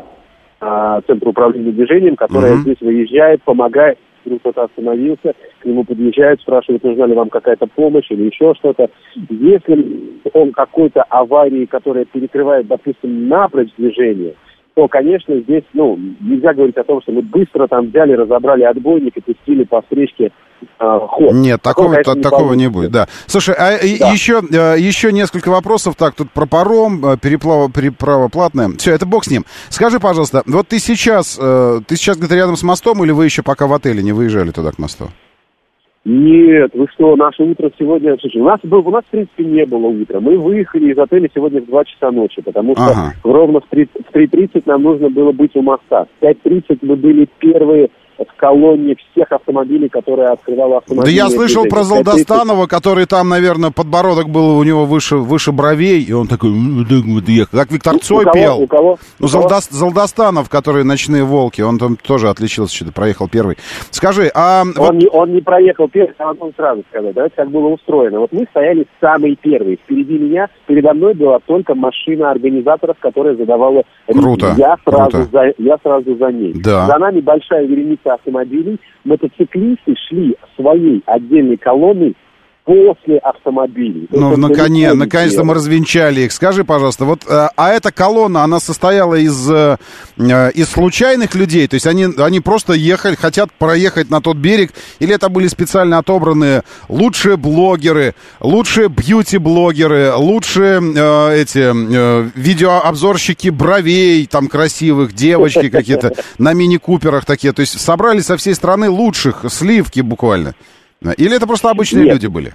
центра управления движением, которая угу. здесь выезжает, помогает. Вдруг кто-то остановился, к нему подъезжают, спрашивают, нужна ли вам какая-то помощь или еще что-то. Если он какой-то аварии, которая перекрывает, допустим, напрочь движение, то, конечно, здесь, ну, нельзя говорить о том, что мы быстро там взяли, разобрали отбойник и пустили по встречке э, ход. Нет, такого, такого, не, такого не будет, да. Слушай, а да. еще, еще несколько вопросов, так, тут про паром, переплава, переправа платная. Все, это бог с ним. Скажи, пожалуйста, вот ты сейчас, ты сейчас где-то рядом с мостом или вы еще пока в отеле не выезжали туда к мосту? Нет, вы что, наше утро сегодня... Слушай, у нас, был, у нас, в принципе, не было утра. Мы выехали из отеля сегодня в два часа ночи, потому что ага. ровно в три тридцать нам нужно было быть у моста. В пять тридцать мы были первые в колонне всех автомобилей, которые открывала автомобиль. Да я слышал про Золдостанова, который там, наверное, подбородок был у него выше, выше бровей, и он такой, как Виктор Цой у пел. Кого? У кого? Ну, Золдо, Золдостанов, который «Ночные волки», он там тоже отличился, что-то проехал первый. Скажи, а... Он, вот... не, он не проехал первый, а он сразу сказать, давайте, как было устроено. Вот мы стояли самые первые. Впереди меня, передо мной была только машина организаторов, которая задавала ритм. Круто. Я сразу, Круто. За, я сразу за ней. Да. За нами большая вереница автомобилей. Мотоциклисты шли своей отдельной колонной после автомобилей. Ну, Это наконец, далеко наконец-то не мы развенчали их. Скажи, пожалуйста, вот, а, а эта колонна, она состояла из, э, из случайных людей? То есть они, они просто ехали, хотят проехать на тот берег? Или это были специально отобранные лучшие блогеры, лучшие бьюти-блогеры, лучшие э, эти э, видеообзорщики бровей, там, красивых, девочки какие-то на мини-куперах такие? То есть собрали со всей страны лучших, сливки буквально? Или это просто обычные Нет. люди были?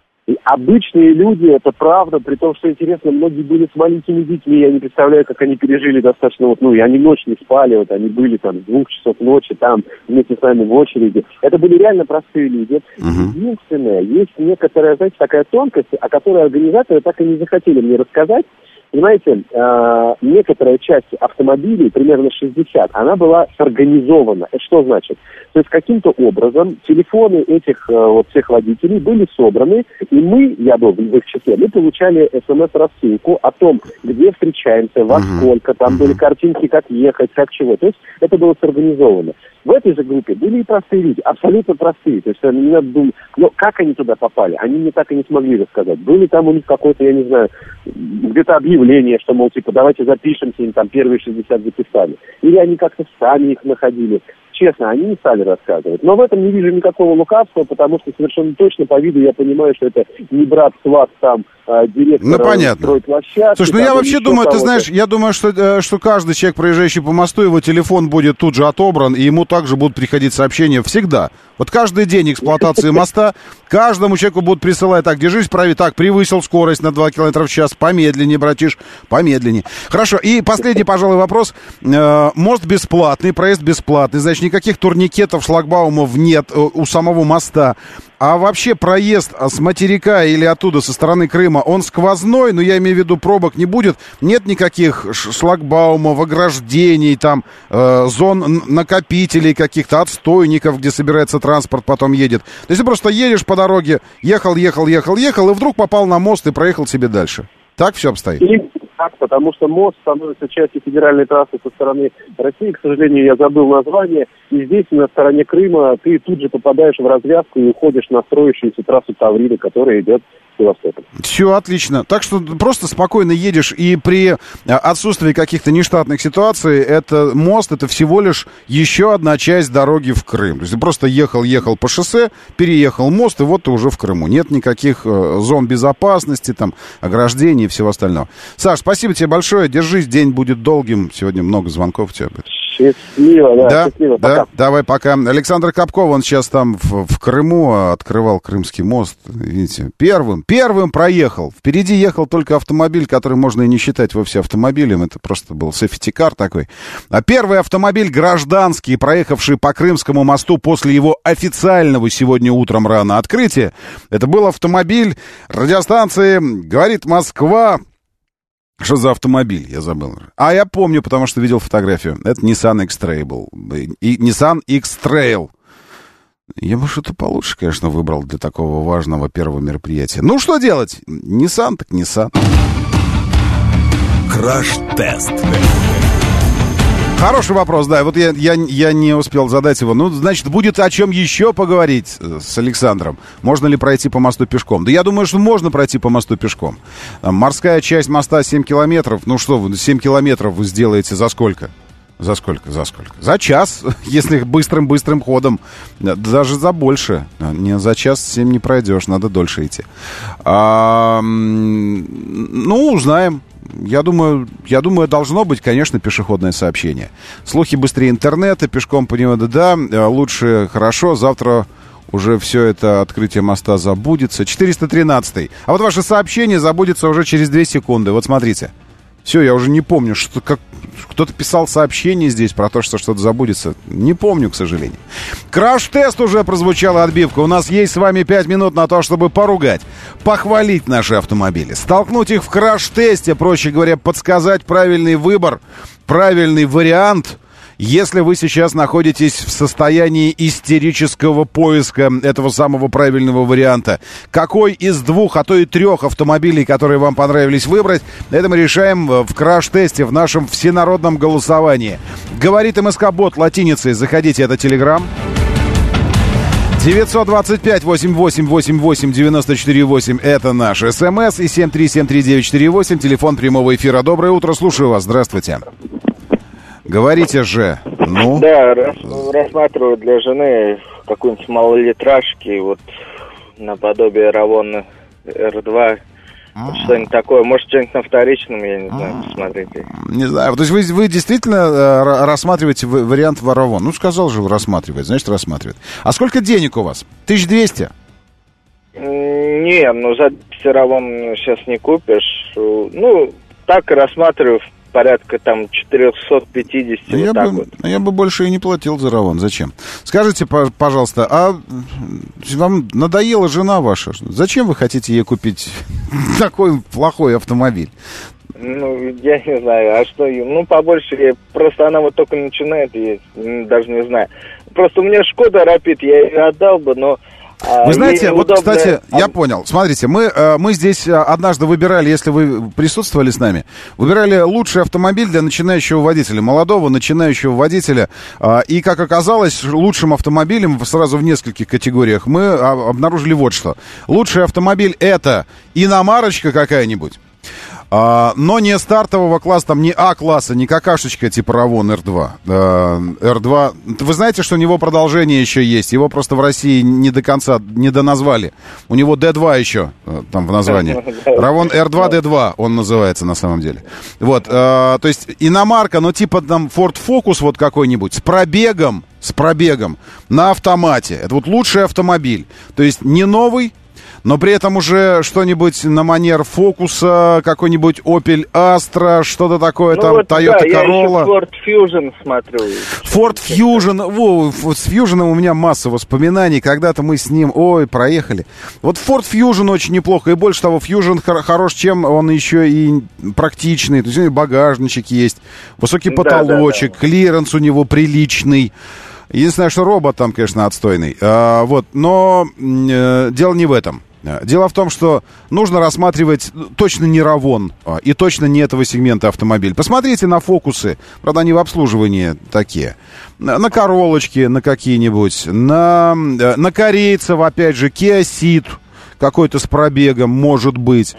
Обычные люди, это правда, при том, что интересно, многие были с маленькими детьми, я не представляю, как они пережили достаточно, вот, ну, и они ночь не спали, вот, они были там с двух часов ночи там вместе с нами в очереди. Это были реально простые люди. Uh-huh. Единственное, есть некоторая, знаете, такая тонкость, о которой организаторы так и не захотели мне рассказать. Понимаете, э, некоторая часть автомобилей, примерно шестьдесят, она была сорганизована. Это что значит? То есть каким-то образом телефоны этих э, вот всех водителей были собраны, и мы, я был в их числе, мы получали смс-рассылку о том, где встречаемся, во Uh-huh. сколько, там Uh-huh. были картинки, как ехать, как чего. То есть это было сорганизовано. В этой же группе были и простые люди, абсолютно простые. То есть не надо думать, но как они туда попали, они мне так и не смогли рассказать. Были там у них какой-то, я не знаю, где-то объявление, что, мол, типа, давайте запишемся, им там первые шестьдесят записали. Или они как-то сами их находили. Честно, они не стали рассказывать. Но в этом не вижу никакого лукавства, потому что совершенно точно по виду я понимаю, что это не брат сват там э, директора ну, понятно. стройплощадки. Слушай, ну там, я вообще думаю, кого-то. ты знаешь, я думаю, что, что каждый человек, проезжающий по мосту, его телефон будет тут же отобран, и ему также будут приходить сообщения всегда. Вот каждый день эксплуатации моста, каждому человеку будут присылать: так, держись правее, так, превысил скорость на два километра в час, помедленнее, братиш, помедленнее. Хорошо, и последний, пожалуй, вопрос. Э, мост бесплатный, проезд бесплатный, значит, никаких турникетов, шлагбаумов нет у самого моста. А вообще проезд с материка или оттуда, со стороны Крыма, он сквозной, но я имею в виду, пробок не будет, нет никаких шлагбаумов, ограждений, там, э, зон накопителей каких-то, отстойников, где собирается транспорт, потом едет. То есть ты просто едешь по дороге, ехал, ехал, ехал, ехал, и вдруг попал на мост и проехал себе дальше. Так все обстоит? И так, потому что мост становится частью федеральной трассы со стороны России. К сожалению, я забыл название. И здесь, на стороне Крыма, ты тут же попадаешь в развязку и уходишь на строящуюся трассу Тавриды, которая идет в Севастополь. Все отлично. Так что просто спокойно едешь, и при отсутствии каких-то нештатных ситуаций, это мост, это всего лишь еще одна часть дороги в Крым. То есть ты просто ехал-ехал по шоссе, переехал мост, и вот ты уже в Крыму. Нет никаких э, зон безопасности, там, ограждений и всего остального. Саш, спасибо тебе большое. Держись, день будет долгим. Сегодня много звонков у тебя будет. Счастливо, да, да, счастливо. Да, пока. давай, пока. Александр Капков, он сейчас там в, в Крыму открывал Крымский мост. Видите, первым, первым проехал. Впереди ехал только автомобиль, который можно и не считать вовсе автомобилем. Это просто был сефти-кар такой. А первый автомобиль гражданский, проехавший по Крымскому мосту после его официального сегодня утром рано открытия, это был автомобиль радиостанции «Говорит Москва». Что за автомобиль? Я забыл. А, я помню, потому что видел фотографию. Это Nissan X-Trail был. И Nissan X-Trail. Я бы что-то получше, конечно, выбрал для такого важного первого мероприятия. Ну, что делать? Nissan так Nissan. Краш-тест. Хороший вопрос, да. Вот я, я, я не успел задать его. Ну, значит, будет о чем еще поговорить с Александром. Можно ли пройти по мосту пешком? Да я думаю, что можно пройти по мосту пешком. Там морская часть моста семь километров. Ну что вы, семь километров вы сделаете за сколько? За сколько? За сколько? За час, если быстрым-быстрым ходом. Даже за больше. Не за час семь не пройдешь, надо дольше идти. А, ну, узнаем. Я думаю, я думаю, должно быть, конечно, пешеходное сообщение. Слухи быстрее интернета, пешком по нему, да, да, лучше, хорошо, завтра уже все это открытие моста забудется. четыреста тринадцатый. А вот ваше сообщение забудется уже через две секунды. Вот смотрите. Все, я уже не помню, что как... Кто-то писал сообщение здесь про то, что что-то забудется. Не помню, к сожалению. Краш-тест уже прозвучала отбивка. У нас есть с вами пять минут на то, чтобы поругать, похвалить наши автомобили, столкнуть их в краш-тесте, проще говоря, подсказать правильный выбор, правильный вариант. Если вы сейчас находитесь в состоянии истерического поиска этого самого правильного варианта, какой из двух, а то и трех автомобилей, которые вам понравились, выбрать, это мы решаем в краш-тесте, в нашем всенародном голосовании. Говорит МСК-бот латиницей. Заходите, это Телеграм. девятьсот двадцать пять восемьдесят восемь восемьдесят восемь девяносто четыре восемь это наш СМС. И семь три семь три девять четыре восемь телефон прямого эфира. Доброе утро, слушаю вас. Здравствуйте. Говорите же, ну? Да, рас, рассматриваю для жены какую-нибудь малолитражки, вот наподобие Равон эр два, вот что-нибудь такое. Может, что-нибудь на вторичном, я не знаю, посмотрите. Не знаю, то есть вы, вы действительно э, рассматриваете вариант Равон? Ну, сказал же, рассматривает, значит, рассматривает. А сколько денег у вас? тысяча двести? Не, ну за Равон сейчас не купишь. Ну, так и рассматриваю. Порядка там четыреста пятьдесят, а вот я так бы, вот. Я бы больше и не платил за Равон. Зачем? Скажите, пожалуйста, а вам надоела жена ваша? Зачем вы хотите ей купить такой плохой автомобиль? Ну, я не знаю, а что, ну, побольше, просто она вот только начинает ездить, даже не знаю. Просто у меня Шкода Рапид, я ее отдал бы, но... Вы знаете, вот, кстати, я понял. Смотрите, мы, мы здесь однажды выбирали, если вы присутствовали с нами, выбирали лучший автомобиль для начинающего водителя, молодого начинающего водителя. И, как оказалось, лучшим автомобилем сразу в нескольких категориях мы обнаружили вот что. Лучший автомобиль — это иномарочка какая-нибудь, А, но не стартового класса, там не А-класса, не какашечка типа Равон эр два. А, эр два. Вы знаете, что у него продолжение еще есть? Его просто в России не до конца, не доназвали. У него дэ два еще там в названии. Равон эр два дэ два он называется на самом деле. Вот, а, то есть иномарка, но типа там Ford Focus вот какой-нибудь с пробегом, с пробегом на автомате. Это вот лучший автомобиль. То есть не новый, но при этом уже что-нибудь на манер Фокуса, какой-нибудь Opel Astra, что-то такое, ну там, вот, Toyota да, Corolla. Я еще Ford Fusion смотрю. Ford Fusion, во, с Fusion у меня масса воспоминаний, когда-то мы с ним, ой, проехали. Вот Ford Fusion очень неплохо, и больше того, Fusion хорош, чем он еще и практичный, то есть у него багажничек есть, высокий потолочек, да, да, да. Клиренс у него приличный. Единственное, что робот там, конечно, отстойный. А, вот, но э, дело не в этом. Дело в том, что нужно рассматривать точно не Равон и точно не этого сегмента автомобиль. Посмотрите на Фокусы, правда, они в обслуживании такие. На Королочки, на какие-нибудь, на, на корейцев, опять же, Kia Ceed какой-то с пробегом, может быть.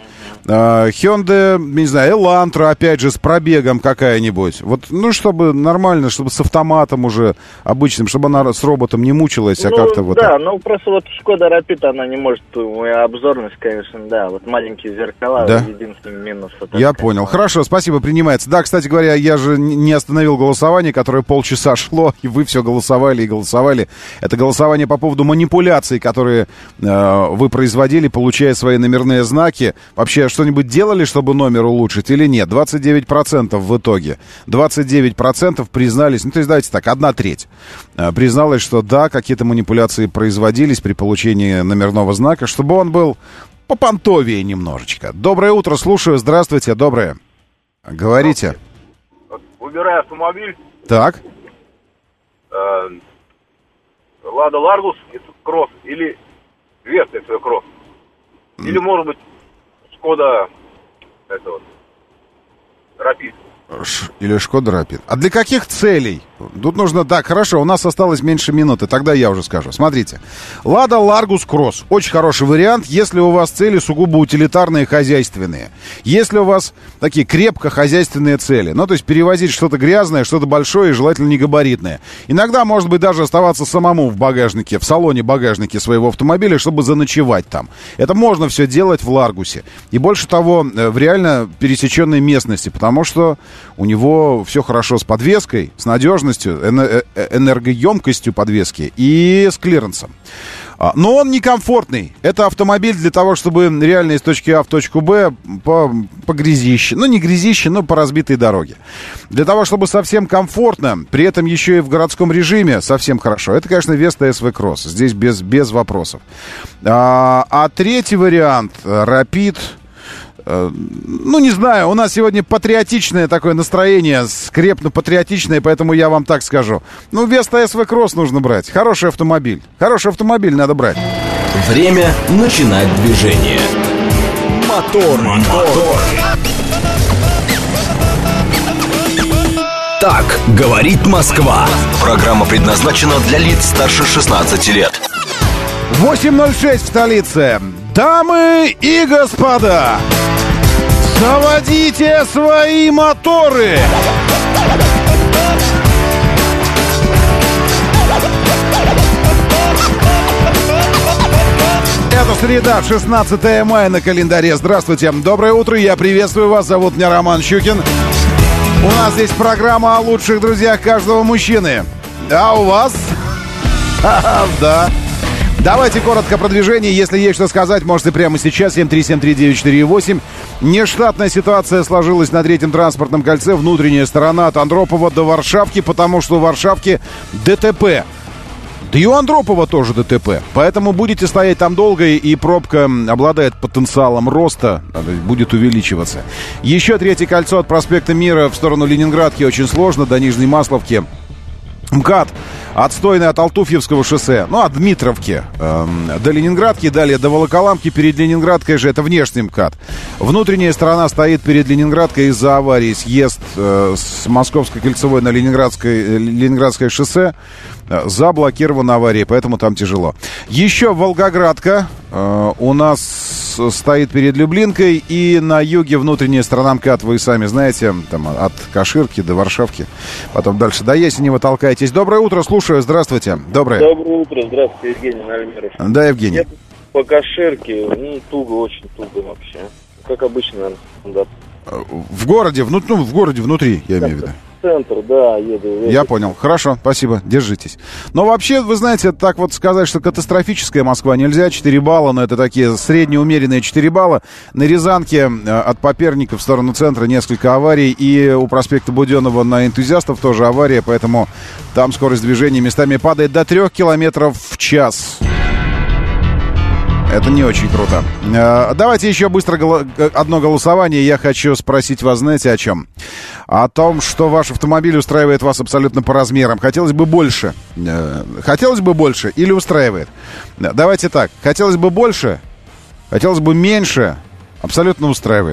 Hyundai, не знаю, Elantra, опять же, с пробегом какая-нибудь. Вот, ну, чтобы нормально, чтобы с автоматом уже обычным, чтобы она с роботом не мучилась, а ну, как-то вот... Да, ну, просто вот Шкода Рапид, она не может, обзорность, конечно, да, вот маленькие зеркала, да? Единственный минус. Вот я понял. Хорошо, спасибо, принимается. Да, кстати говоря, я же не остановил голосование, которое полчаса шло, и вы все голосовали и голосовали. Это голосование по поводу манипуляций, которые э, вы производили, получая свои номерные знаки. Вообще, что-нибудь делали, чтобы номер улучшить или нет? двадцать девять процентов в итоге. двадцать девять процентов признались, ну, то есть, давайте так, одна треть э, призналась, что да, какие-то манипуляции производились при получении номерного знака, чтобы он был попонтовее немножечко. Доброе утро, слушаю, здравствуйте, доброе. Говорите. Выбираю автомобиль. Так. Лада Ларгус, Кросс или Веста Кросс. Или, может быть, Шкода, это вот, Рапид. Или Шкода Рапид. А для каких целей? Тут нужно... Так, хорошо, у нас осталось меньше минуты, тогда я уже скажу. Смотрите. Лада Ларгус Кросс. Очень хороший вариант, если у вас цели сугубо утилитарные, хозяйственные. Если у вас такие крепко хозяйственные цели. Ну, то есть перевозить что-то грязное, что-то большое и желательно не габаритное. Иногда, может быть, даже оставаться самому в багажнике, в салоне багажнике своего автомобиля, чтобы заночевать там. Это можно все делать в Ларгусе. И больше того, в реально пересеченной местности, потому что у него все хорошо с подвеской, с надежностью, энергоемкостью подвески и с клиренсом. Но он некомфортный. Это автомобиль для того, чтобы реально из точки А в точку Б по, по грязище. Ну, не грязище, но по разбитой дороге. Для того, чтобы совсем комфортно, при этом еще и в городском режиме совсем хорошо. Это, конечно, Веста эс ви Кросс. Здесь без, без вопросов. А, а третий вариант, Rapid... Ну, не знаю, у нас сегодня патриотичное такое настроение, скрепно-патриотичное, поэтому я вам так скажу. Ну, Веста эс ви Кросс нужно брать. Хороший автомобиль. Хороший автомобиль надо брать. Время начинать движение. Мотор, мотор. Так говорит Москва. Программа предназначена для лиц старше шестнадцати лет. восемь ноль шесть в столице. Дамы и господа, заводите свои моторы! Это среда, шестнадцатое мая на календаре. Здравствуйте, доброе утро, я приветствую вас, зовут меня Роман Щукин. У нас здесь программа о лучших друзьях каждого мужчины. А у вас? Да. Давайте коротко про движение. Если есть что сказать, можете прямо сейчас. семь три семь три девять четыре восемь. Нештатная ситуация сложилась на третьем транспортном кольце. Внутренняя сторона от Андропова до Варшавки, потому что в Варшавке ДТП. Да и у Андропова тоже ДТП. Поэтому будете стоять там долго, и пробка обладает потенциалом роста, будет увеличиваться. Еще третье кольцо от проспекта Мира в сторону Ленинградки очень сложно, до Нижней Масловки. МКАД отстойный от Алтуфьевского шоссе, ну, от Дмитровки э, до Ленинградки, далее до Волоколамки. Перед Ленинградкой же это внешний МКАД. Внутренняя сторона стоит перед Ленинградкой из-за аварии. Съезд э, с Московской кольцевой на Ленинградское, Ленинградское шоссе э, заблокирован аварией, поэтому там тяжело. Еще Волгоградка э, у нас стоит перед Люблинкой, и на юге внутренняя сторона МКАД, вы сами знаете, там от Каширки до Варшавки, потом дальше до Ясенева толкаетесь. Доброе утро, слушаю, здравствуйте. Доброе. Доброе утро, здравствуйте, Евгений Нальмиров. Да, Евгений. Я по Каширке, ну, туго, очень туго вообще. Как обычно, наверное, стандарт. В городе, вну, ну, в городе внутри, я имею в виду. Центр, да, еду. еду. Я понял. Хорошо, спасибо, держитесь. Но вообще, вы знаете, так вот сказать, что катастрофическая Москва нельзя. четыре балла, но это такие среднеумеренные четыре балла. На Рязанке от Поперника в сторону центра несколько аварий. И у проспекта Буденного на Энтузиастов тоже авария, поэтому там скорость движения местами падает до трех километров в час. Это не очень круто. Давайте еще быстро голо- одно голосование. Я хочу спросить вас, знаете, о чем? О том, что ваш автомобиль устраивает вас абсолютно по размерам. Хотелось бы больше. Хотелось бы больше или устраивает? Давайте так. Хотелось бы больше, хотелось бы меньше. Абсолютно устраивает.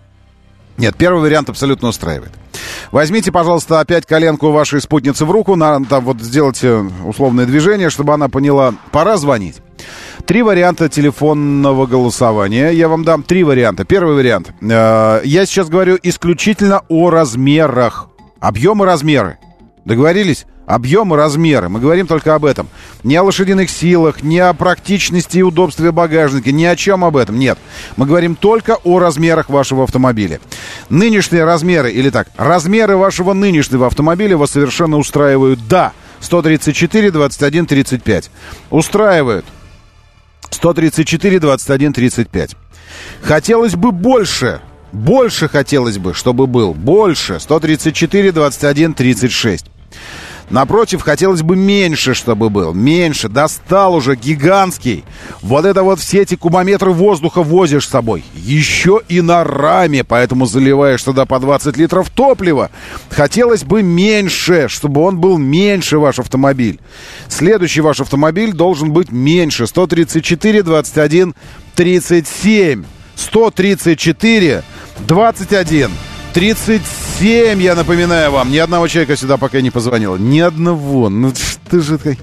Нет, первый вариант абсолютно устраивает. Возьмите, пожалуйста, опять коленку вашей спутницы в руку. Надо там вот сделайте условное движение, чтобы она поняла, пора звонить. Три варианта телефонного голосования. Я вам дам три варианта. Первый вариант. Я сейчас говорю исключительно о размерах. Объемы, размеры. Договорились? Объемы, размеры. Мы говорим только об этом. Не о лошадиных силах, не о практичности и удобстве багажника, ни о чем об этом. Нет. Мы говорим только о размерах вашего автомобиля. Нынешние размеры, или так, размеры вашего нынешнего автомобиля вас совершенно устраивают. Да. сто тридцать четыре двадцать один тридцать пять. Устраивают. сто тридцать четыре двадцать один тридцать пять. Хотелось бы больше. Больше хотелось бы, чтобы был. Больше. сто тридцать четыре двадцать один тридцать шесть. Напротив, хотелось бы меньше, чтобы был. Меньше. Достал уже гигантский. Вот это вот все эти кубометры воздуха возишь с собой. Еще и на раме. Поэтому заливаешь туда по двадцать литров топлива. Хотелось бы меньше, чтобы он был меньше, ваш автомобиль. Следующий ваш автомобиль должен быть меньше. сто тридцать четыре двадцать один тридцать семь. сто тридцать четыре двадцать один тридцать семь, я напоминаю вам. Ни одного человека сюда пока не позвонило. Ни одного. Ну что же ты...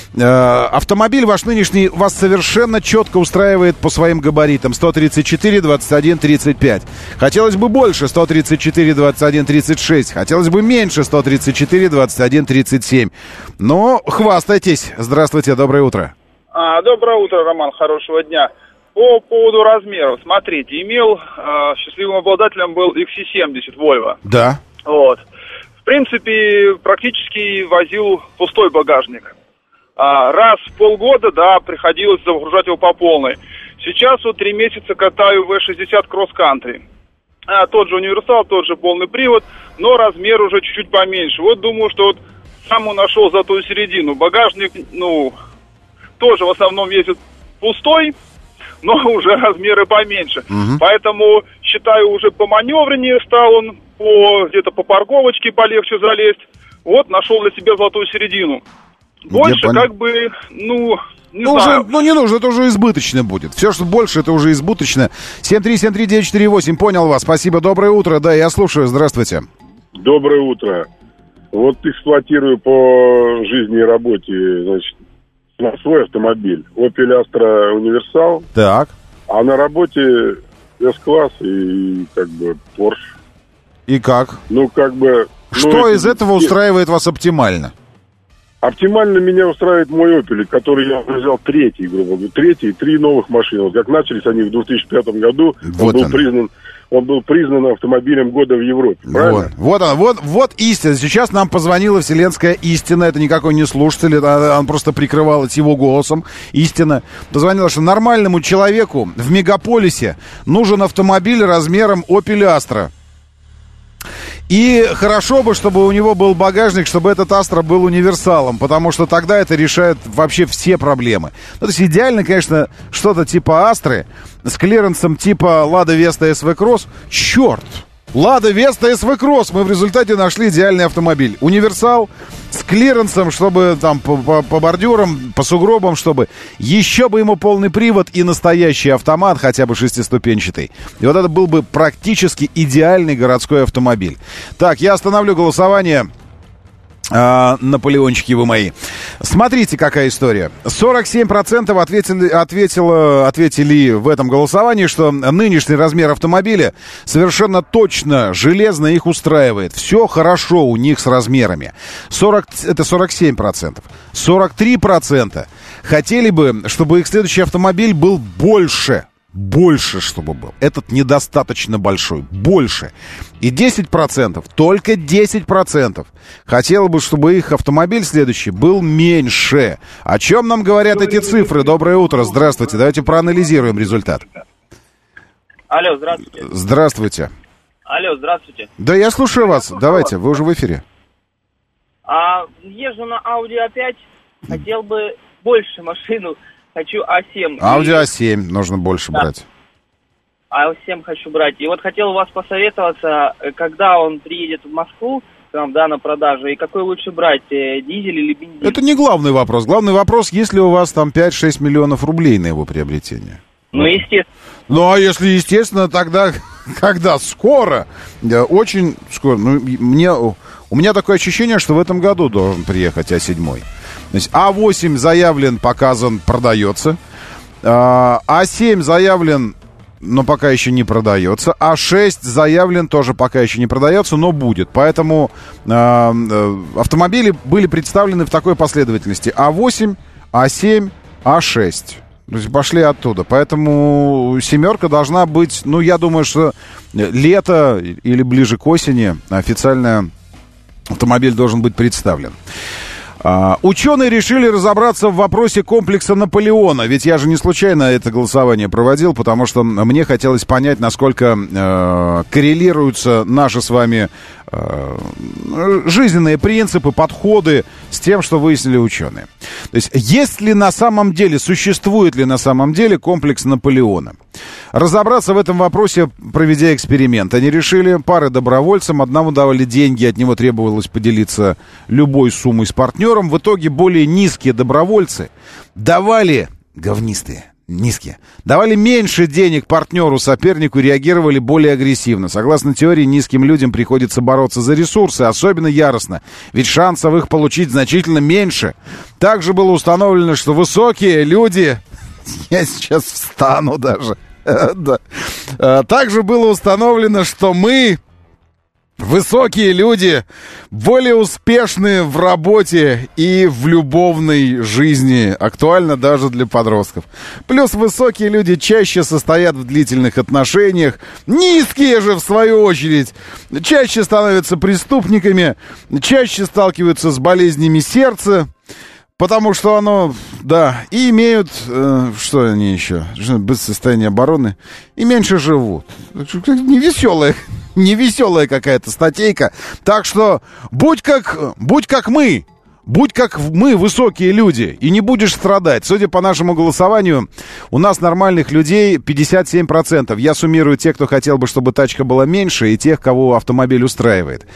Э, автомобиль ваш нынешний вас совершенно четко устраивает по своим габаритам. сто тридцать четыре двадцать один тридцать пять. Хотелось бы больше. сто тридцать четыре двадцать один тридцать шесть. Хотелось бы меньше. сто тридцать четыре двадцать один тридцать семь. Но хвастайтесь. Здравствуйте, доброе утро. А, доброе утро, Роман. Хорошего дня. По поводу размеров, смотрите, имел, э, счастливым обладателем был икс си семьдесят Volvo. Да. Вот. В принципе, практически возил пустой багажник. А, раз в полгода, да, приходилось загружать его по полной. Сейчас вот три месяца катаю ви шестьдесят кросс-кантри. А, тот же универсал, тот же полный привод, но размер уже чуть-чуть поменьше. Вот думаю, что вот сам нашел золотую середину. Багажник, ну, тоже в основном ездит пустой, но уже размеры поменьше. Угу. Поэтому, считаю, уже поманевреннее стал он, по, где-то по парковочке полегче залезть. Вот, нашел для себя золотую середину. Больше пон... как бы, ну, не ну, знаю. Уже, ну, не нужно, это уже избыточно будет. Все, что больше, это уже избыточно. семь три семь три девять четыре восемь, понял вас. Спасибо, доброе утро. Да, я слушаю, здравствуйте. Доброе утро. Вот эксплуатирую по жизни и работе, значит, на свой автомобиль. Opel Astra универсал. Так. А на работе S-класс и как бы Porsche. И как? Ну, как бы... Что ну, из это... этого устраивает вас оптимально? Оптимально меня устраивает мой Opel, который я взял третий, грубо говоря. Третий, три новых машины. Вот как начались они в две тысячи пятом году, вот он был он. признан... Он был признан автомобилем года в Европе, правильно? Вот, вот он, вот, вот истина. Сейчас нам позвонила вселенская истина. Это никакой не слушатель, это, он просто прикрывалась его голосом. Истина. Позвонила, что нормальному человеку в мегаполисе нужен автомобиль размером Opel Astra. И хорошо бы, чтобы у него был багажник, чтобы этот Astra был универсалом, потому что тогда это решает вообще все проблемы. Ну, то есть идеально, конечно, что-то типа Астры с клиренсом типа Lada Vesta эс ви Cross. Черт! Lada Vesta эс ви Cross. Мы в результате нашли идеальный автомобиль. Универсал с клиренсом, чтобы там по, по, по бордюрам, по сугробам, чтобы еще бы ему полный привод и настоящий автомат, хотя бы шестиступенчатый. И вот это был бы практически идеальный городской автомобиль. Так, я остановлю голосование. А, Наполеончики вы мои. Смотрите, какая история. сорок семь процентов ответили, ответило, ответили в этом голосовании, что нынешний размер автомобиля совершенно точно железно их устраивает. Все хорошо у них с размерами. сорок, это сорок семь процентов. сорок три процента хотели бы, чтобы их следующий автомобиль был больше. Больше, чтобы был. Этот недостаточно большой. Больше. И десять процентов, только десять процентов хотело бы, чтобы их автомобиль следующий был меньше. О чем нам говорят эти цифры? Доброе утро, здравствуйте. Давайте проанализируем результат. Алло, здравствуйте. Здравствуйте. Алло, здравствуйте. Да, я слушаю вас. Давайте, вы уже в эфире. А, езжу на Audi а пять. Хотел бы больше машину. Хочу а семь. Audi а семь нужно больше да. брать. а семь хочу брать. И вот хотел у вас посоветоваться, когда он приедет в Москву, там, да, на продажу, и какой лучше брать, дизель или бензин? Это не главный вопрос. Главный вопрос, есть ли у вас там пять-шесть миллионов рублей на его приобретение. Ну, естественно. Ну, а если естественно, тогда, когда скоро, очень скоро, ну, мне, у меня такое ощущение, что в этом году должен приехать а семь. То есть а восемь заявлен, показан, продается. а семь заявлен, но пока еще не продается. а шесть заявлен, тоже пока еще не продается, но будет. Поэтому э, автомобили были представлены в такой последовательности. а восемь, а семь, а шесть. То есть пошли оттуда. Поэтому семерка должна быть, ну, я думаю, что лето или ближе к осени официально автомобиль должен быть представлен. Uh, ученые решили разобраться в вопросе комплекса Наполеона. Ведь я же не случайно это голосование проводил, потому что мне хотелось понять, насколько uh, коррелируются наши с вами uh, жизненные принципы, подходы с тем, что выяснили ученые. То есть, есть ли на самом деле, существует ли на самом деле комплекс Наполеона? Разобраться в этом вопросе, проведя эксперимент. Они решили, пары добровольцам, одному давали деньги, от него требовалось поделиться любой суммой с партнером. В итоге более низкие добровольцы давали, говнистые, низкие, давали меньше денег партнеру, сопернику, реагировали более агрессивно. Согласно теории, низким людям приходится бороться за ресурсы, особенно яростно, ведь шансов их получить значительно меньше. Также было установлено, что высокие люди... Я сейчас встану даже. Да. Также было установлено, что мы, высокие люди, более успешны в работе и в любовной жизни. Актуально даже для подростков. Плюс высокие люди чаще состоят в длительных отношениях. Низкие же, в свою очередь, чаще становятся преступниками, чаще сталкиваются с болезнями сердца. Потому что оно, да, и имеют, э, что они еще, без состояния обороны, и меньше живут. Невеселая, невеселая какая-то статейка. Так что будь как, будь как мы. Будь как мы, высокие люди, и не будешь страдать. Судя по нашему голосованию, у нас нормальных людей пятьдесят семь процентов. Я суммирую тех, кто хотел бы, чтобы тачка была меньше, и тех, кого автомобиль устраивает.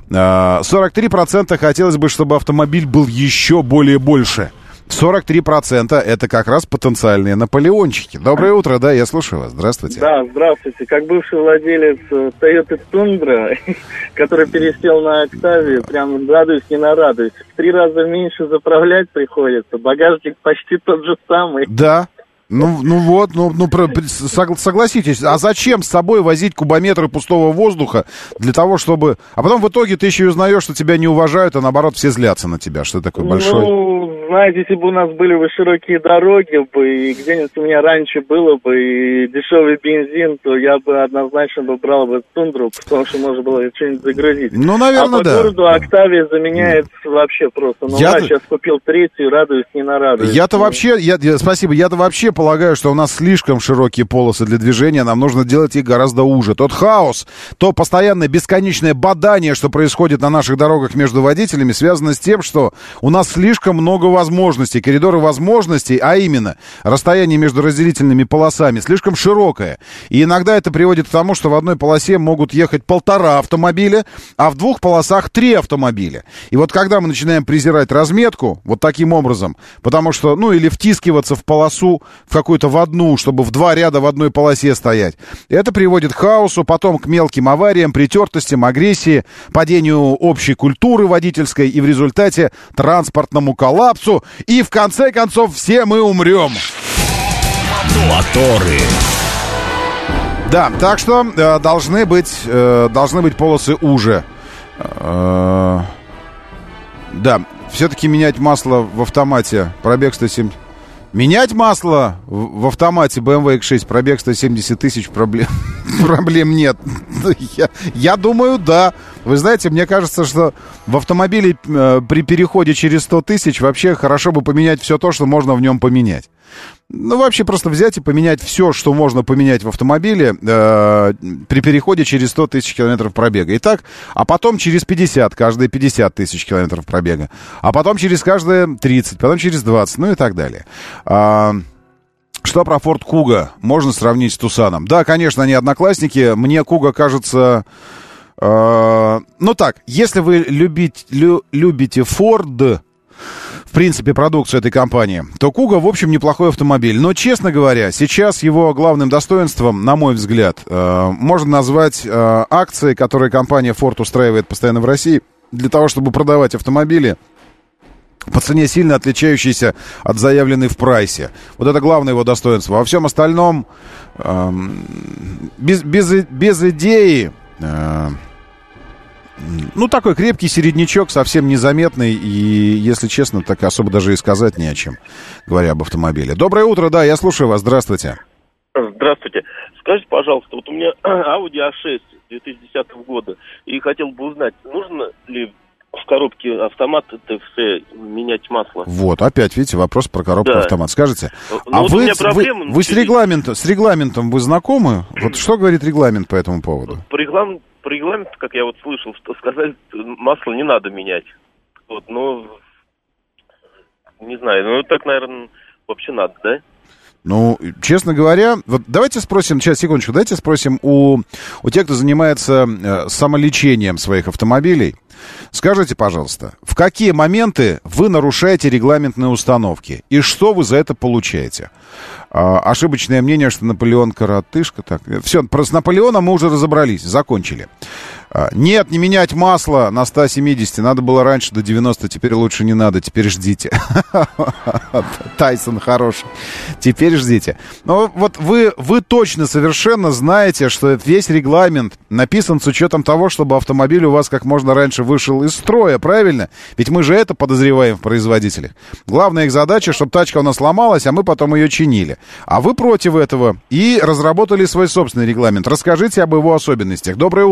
сорок три процента хотелось бы, чтобы автомобиль был еще более больше. сорок три процента это как раз потенциальные Наполеончики. Доброе утро, да, я слушаю вас. Здравствуйте. Да, здравствуйте. Как бывший владелец Toyota Tundra, который пересел на Октавию, прям радуюсь, не нарадуюсь. В три раза меньше заправлять приходится. Багажник почти тот же самый. Да. Ну, ну вот, ну, ну про, согласитесь, а зачем с собой возить кубометры пустого воздуха для того, чтобы... А потом в итоге ты еще и узнаешь, что тебя не уважают, а наоборот все злятся на тебя, что ты такой большой. Ну, знаете, если бы у нас были бы широкие дороги, бы, и где-нибудь у меня раньше было бы и дешевый бензин, то я бы однозначно бы брал бы Тундру, потому что можно было что-нибудь загрузить. Ну, наверное, а по да. городу Октавия заменяет mm. вообще просто. Ну, я сейчас купил третью, радуюсь, не нарадуюсь. Я-то вообще, я, я, спасибо, я-то вообще полагаю, что у нас слишком широкие полосы для движения, нам нужно делать их гораздо уже. Тот хаос, то постоянное бесконечное бадание, что происходит на наших дорогах между водителями, связано с тем, что у нас слишком много возможностей, коридоры возможностей, а именно расстояние между разделительными полосами слишком широкое. И иногда это приводит к тому, что в одной полосе могут ехать полтора автомобиля, а в двух полосах три автомобиля. И вот когда мы начинаем презирать разметку вот таким образом, потому что, ну, или втискиваться в полосу, в какую-то в одну, чтобы в два ряда в одной полосе стоять. Это приводит к хаосу, потом к мелким авариям, притертостям, агрессии, падению общей культуры водительской и в результате транспортному коллапсу. И в конце концов все мы умрем. Моторы. Да, так что э, должны быть, э, должны быть полосы уже. Э, да, все-таки менять масло в автомате. Пробег сто семь. Менять масло в, в автомате бэ эм вэ икс шесть, пробег сто семьдесят тысяч, проблем, проблем нет. Я, я думаю, да. Вы знаете, мне кажется, что в автомобиле э, при переходе через сто тысяч вообще хорошо бы поменять все то, что можно в нем поменять. Ну, вообще просто взять и поменять все, что можно поменять в автомобиле э, при переходе через сто тысяч километров пробега. Итак, а потом через пятьдесят, каждые пятьдесят тысяч километров пробега. А потом через каждые тридцать, потом через двадцать, ну и так далее. А, что про Ford Kuga можно сравнить с Тусаном? Да, конечно, они одноклассники. Мне Kuga кажется... Э, ну так, если вы любить, лю, любите Ford... в принципе, продукцию этой компании, то Kuga, в общем, неплохой автомобиль. Но, честно говоря, сейчас его главным достоинством, на мой взгляд, э, можно назвать э, акции, которые компания Ford устраивает постоянно в России для того, чтобы продавать автомобили по цене, сильно отличающейся от заявленной в прайсе. Вот это главное его достоинство. Во всем остальном э, без, без, без идеи... Э, Ну, такой крепкий середнячок, совсем незаметный. И, если честно, так особо даже и сказать не о чем, говоря об автомобиле. Доброе утро, да, я слушаю вас, здравствуйте. Здравствуйте. Скажите, пожалуйста, вот у меня Audi а шесть две тысячи десятого года, и хотел бы узнать, нужно ли в коробке автомат тэ эф эс менять масло? Вот, опять, видите, вопрос про коробку да. автомат. Скажите, ну, а вот вы, проблема, вы, вы с, регламентом, с регламентом вы знакомы? Вот что говорит регламент по этому поводу? По регламенту, по регламенту, как я вот слышал, что сказали, масло не надо менять. Вот, но не знаю, ну так, наверное, вообще надо, да? Ну, честно говоря, вот давайте спросим, сейчас, секундочку, давайте спросим у, у тех, кто занимается э, самолечением своих автомобилей. Скажите, пожалуйста, в какие моменты вы нарушаете регламентные установки? И что вы за это получаете? А, ошибочное мнение, что Наполеон коротышка. Так, все, с Наполеоном мы уже разобрались, закончили. А, нет, не менять масло на сто семьдесят. Надо было раньше до девяноста, теперь лучше не надо, теперь ждите. Тайсон хороший. Теперь ждите. Но вот вы, вы точно совершенно знаете, что весь регламент написан с учетом того, чтобы автомобиль у вас как можно раньше вышел из строя, правильно? Ведь мы же это подозреваем в производителях. Главная их задача, чтобы тачка у нас ломалась, а мы потом ее чинили. А вы против этого и разработали свой собственный регламент. Расскажите об его особенностях. Доброе утро.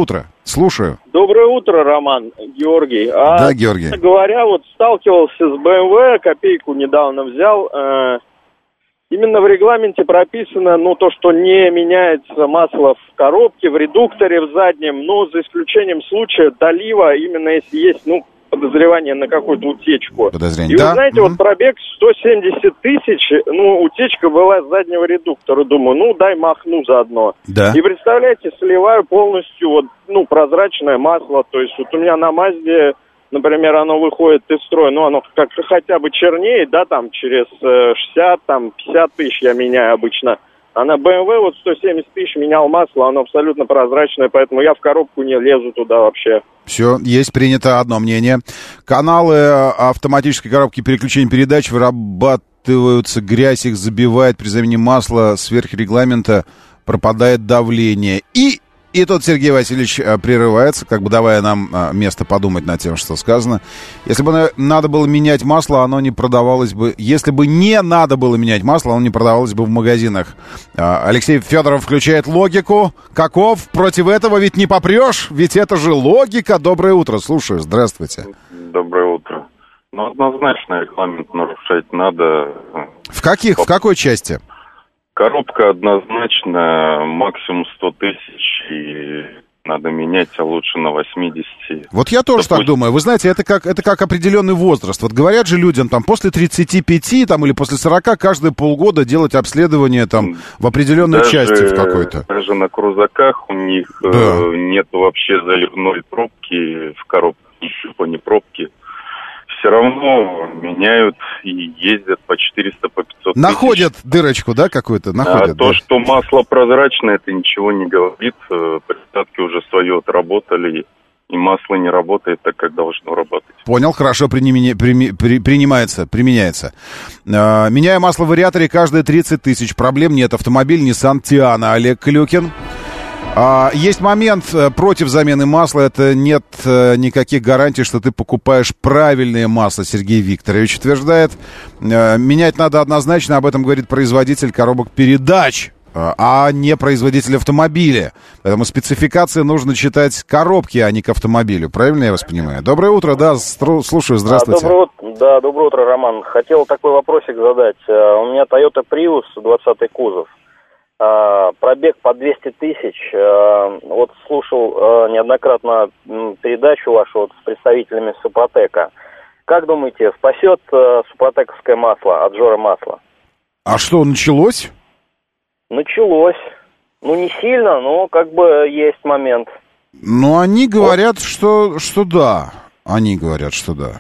Слушаю. Доброе утро, Роман, Георгий. А, да, Георгий. Говоря, вот сталкивался с бэ эм вэ, копейку недавно взял. Э, именно в регламенте прописано, ну, то, что не меняется масло в коробке, в редукторе, в заднем, но за исключением случая долива, именно если есть, ну, подозревание на какую-то утечку. Подозрение, И да? вы знаете, mm-hmm. вот пробег сто семьдесят тысяч, ну, утечка была с заднего редуктора. Думаю, ну, дай махну заодно. Да. И представляете, сливаю полностью вот, ну, прозрачное масло. То есть вот у меня на Мазде, например, оно выходит из строя, ну, оно как хотя бы чернеет, да, там, через шестьдесят, там, пятьдесят тысяч я меняю обычно. А на бэ эм вэ вот сто семьдесят тысяч менял масло, оно абсолютно прозрачное, поэтому я в коробку не лезу туда вообще. Все, есть принято одно мнение. Каналы автоматической коробки переключения передач вырабатываются, грязь их забивает, при замене масла сверх регламента пропадает давление. И, и тут Сергей Васильевич прерывается, как бы давая нам место подумать над тем, что сказано. Если бы надо было менять масло, оно не продавалось бы... Если бы не надо было менять масло, оно не продавалось бы в магазинах. Алексей Федоров включает логику. Каков? Против этого ведь не попрешь, ведь это же логика. Доброе утро, слушаю, здравствуйте. Доброе утро. Ну, однозначно регламент нарушать надо. В каких? В какой части? Коробка однозначно максимум сто тысяч, и надо менять, а лучше на восемьдесят. Вот я тоже Допустим... так думаю. Вы знаете, это как, это как определенный возраст. Вот говорят же людям, там, после тридцати пяти там, или после сорока каждые полгода делать обследование там, в определенной даже, части в какой-то. Даже на крузаках у них да. э, нет вообще заливной пробки в коробке, ни щупа, ни пробки. Все равно меняют и ездят по четыреста, по пятьсот тысяч. Находят дырочку, да, какую-то? Находят, а то, да. что масло прозрачное, это ничего не говорит. Присадки уже свое отработали, и масло не работает так, как должно работать. Понял, хорошо, применя... при... При... принимается, применяется. А, меняю масло в вариаторе каждые тридцать тысяч. Проблем нет. Автомобиль Nissan Tiana. Олег Клюкин. А, есть момент против замены масла, это нет а, никаких гарантий, что ты покупаешь правильное масло, Сергей Викторович утверждает. А, менять надо однозначно, об этом говорит производитель коробок передач, а, а не производитель автомобиля. Поэтому спецификации нужно читать коробки, а не к автомобилю. Правильно я вас понимаю? Доброе утро, да, стру... слушаю, здравствуйте. А, доброе, да, доброе утро, Роман. Хотел такой вопросик задать. У меня Toyota Prius, двадцатый кузов. Пробег по двести тысяч. Вот слушал неоднократно передачу вашу вот с представителями Супротека. Как думаете, спасет супротековское масло, Аджора масло? А что, началось? Началось. Ну, не сильно, но как бы есть момент. Ну, они говорят, вот. что, что да. Они говорят, что да.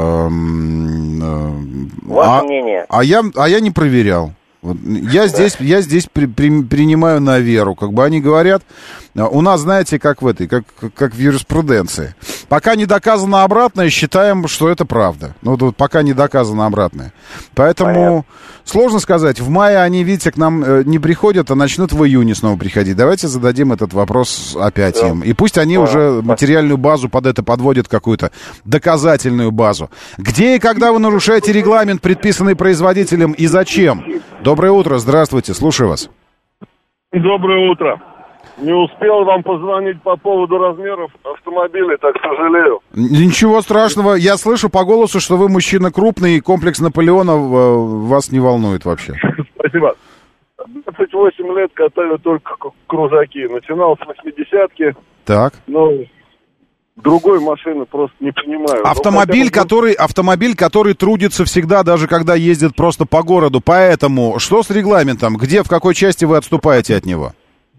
Эм, э, Ваше а, мнение? А я, а я не проверял. Вот, я, да. здесь, я здесь при, при, принимаю на веру, как бы они говорят. У нас, знаете, как в этой, как, как в юриспруденции. Пока не доказано обратное, считаем, что это правда. Ну, вот пока не доказано обратное. Поэтому Понятно. Сложно сказать. В мае они, видите, к нам не приходят, а начнут в июне снова приходить. Давайте зададим этот вопрос опять да. им. И пусть они да. уже материальную базу под это подводят, какую-то доказательную базу. Где и когда вы нарушаете регламент, предписанный производителем, и зачем? Доброе утро, здравствуйте, слушаю вас. Доброе утро. Не успел вам позвонить по поводу размеров автомобиля, так сожалею. Ничего страшного. Я слышу по голосу, что вы мужчина крупный, и комплекс Наполеона вас не волнует вообще. Спасибо. двадцать восемь лет катаю только крузаки. Начинал с восьмидесятки. Так. Но другой машины просто не понимаю. Автомобиль, бы... который, автомобиль, который трудится всегда, даже когда ездит просто по городу. Поэтому что с регламентом? Где, в какой части вы отступаете от него?